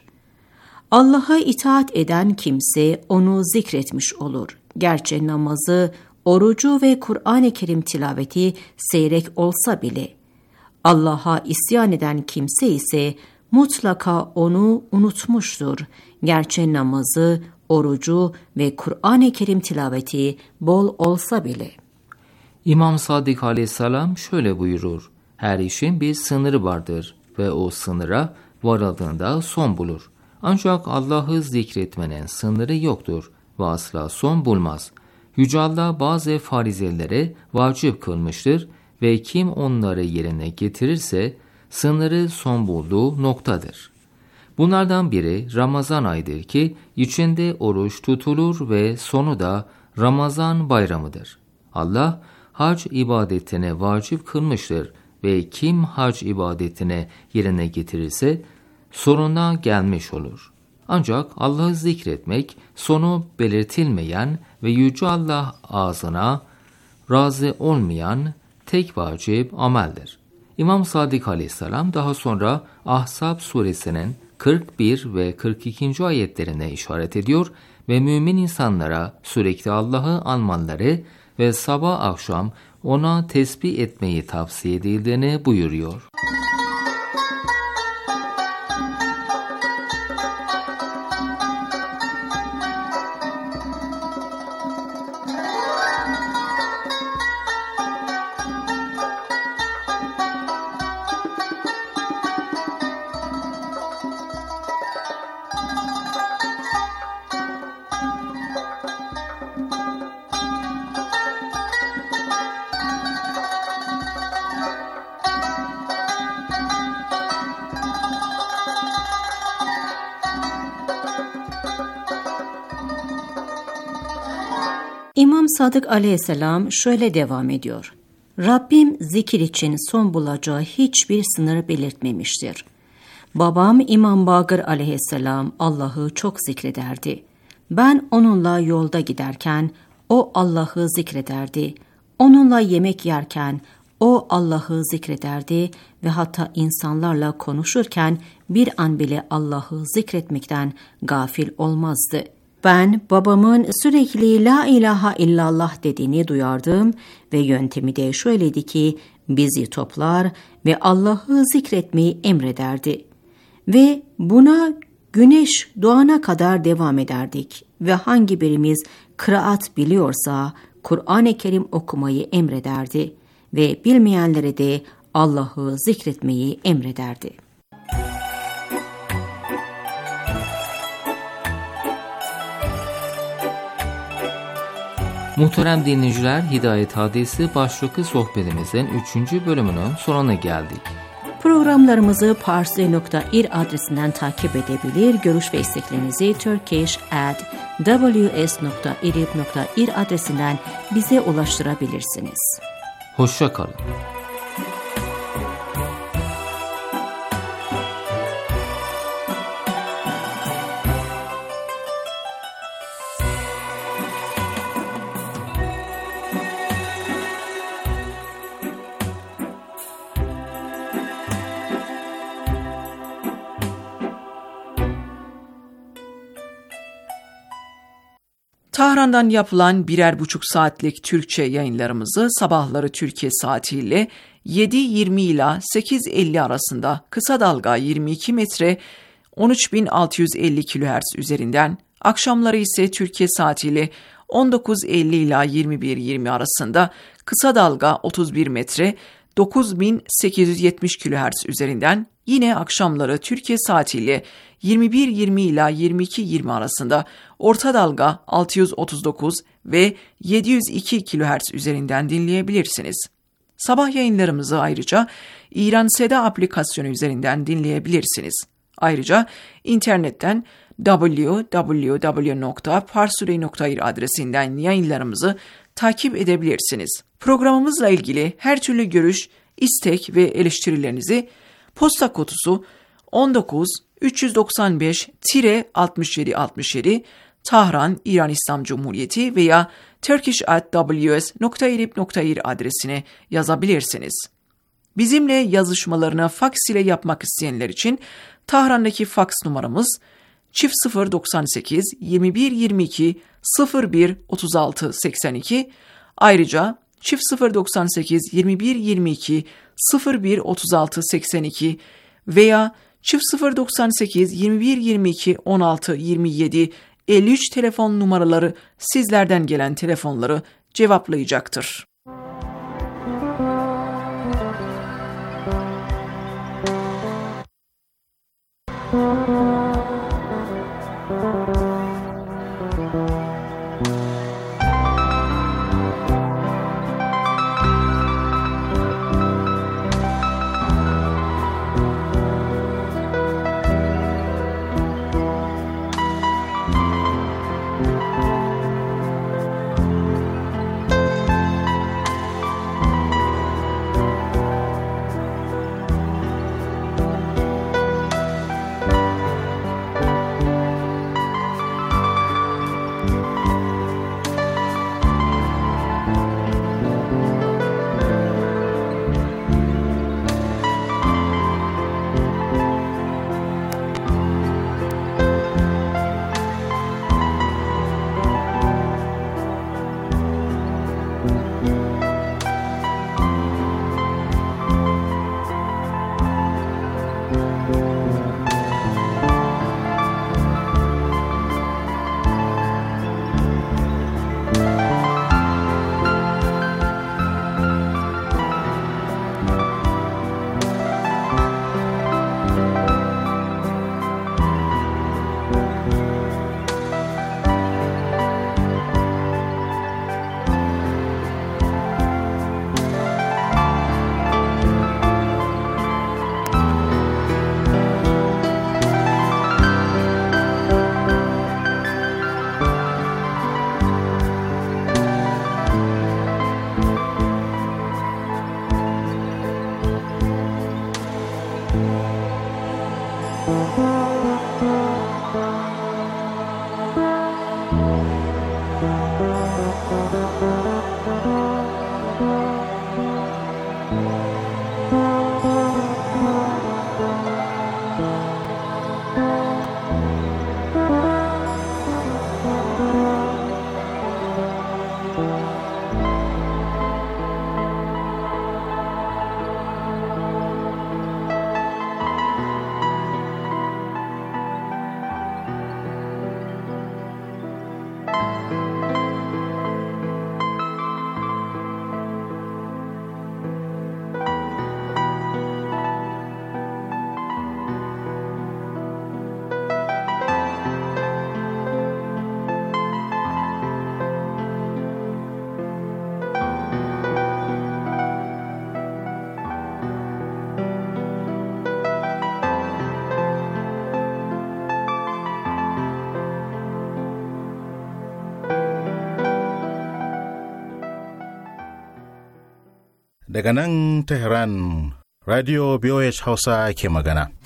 Allah'a itaat eden kimse onu zikretmiş olur. Gerçi namazı, orucu ve Kur'an-ı Kerim tilaveti seyrek olsa bile. Allah'a isyan eden kimse ise mutlaka onu unutmuştur. Gerçi namazı, orucu ve Kur'an-ı Kerim tilaveti bol olsa bile. İmam Sadık Aleyhisselam şöyle buyurur: Her işin bir sınırı vardır ve o sınıra varıldığında son bulur. Ancak Allah'ı zikretmenin sınırı yoktur ve asla son bulmaz. Yüce Allah bazı farizelere vacip kılmıştır ve kim onları yerine getirirse sınırı son bulduğu noktadır. Bunlardan biri Ramazan ayıdır ki içinde oruç tutulur ve sonu da Ramazan bayramıdır. Allah hac ibadetine vacip kılmıştır ve kim hac ibadetine yerine getirirse sonuna gelmiş olur. Ancak Allah'ı zikretmek sonu belirtilmeyen ve Yüce Allah ağzına razı olmayan tek vacip ameldir. İmam Sadık Aleyhisselam daha sonra Ahzab suresinin 41 ve 42. ayetlerine işaret ediyor ve mümin insanlara sürekli Allah'ı anmaları ve sabah akşam ona tesbih etmeyi tavsiye edildiğini buyuruyor. İmam Sadık aleyhisselam şöyle devam ediyor: Rabbim zikir için son bulacağı hiçbir sınır belirtmemiştir. Babam İmam Bakır aleyhisselam Allah'ı çok zikrederdi. Ben onunla yolda giderken o Allah'ı zikrederdi. Onunla yemek yerken o Allah'ı zikrederdi ve hatta insanlarla konuşurken bir an bile Allah'ı zikretmekten gafil olmazdı. Ben babamın sürekli la ilahe illallah dediğini duyardım ve yöntemi de şöyleydi ki bizi toplar ve Allah'ı zikretmeyi emrederdi. Ve buna güneş doğana kadar devam ederdik ve hangi birimiz kıraat biliyorsa Kur'an-ı Kerim okumayı emrederdi ve bilmeyenlere de Allah'ı zikretmeyi emrederdi. Muhterem dinleyiciler, Hidayet Hadisi başlıklı sohbetimizin 3. bölümünün sonuna geldik. Program Programlarımızı parsi.ir adresinden takip edebilir, görüş ve isteklerinizi turkish@ws.irib.ir adresinden bize ulaştırabilirsiniz. Hoşça kalın. Tahran'dan yapılan 1,5 saatlik Türkçe yayınlarımızı sabahları Türkiye saatiyle 7.20 ila 8.50 arasında kısa dalga 22 metre 13.650 kHz üzerinden, akşamları ise Türkiye saatiyle 19.50 ila 21.20 arasında kısa dalga 31 metre 9.870 kHz üzerinden, yine akşamları Türkiye saatiyle 21.20 ila 22.20 arasında orta dalga 639 ve 702 kHz üzerinden dinleyebilirsiniz. Sabah yayınlarımızı ayrıca İran Seda aplikasyonu üzerinden dinleyebilirsiniz. Ayrıca internetten www.parsurey.ir adresinden yayınlarımızı takip edebilirsiniz. Programımızla ilgili her türlü görüş, istek ve eleştirilerinizi posta kutusu 19-395-6767 Tahran, İran İslam Cumhuriyeti veya turkish@ws.irib.ir adresine yazabilirsiniz. Bizimle yazışmalarını faks ile yapmak isteyenler için Tahran'daki faks numaramız 098 21 22 01 36 82, ayrıca 098 21 22 01 36 82 veya 098 21 22 16 27 53 telefon numaraları sizlerden gelen telefonları cevaplayacaktır. daga nan Tehran, Radio BOH Hausa ke magana.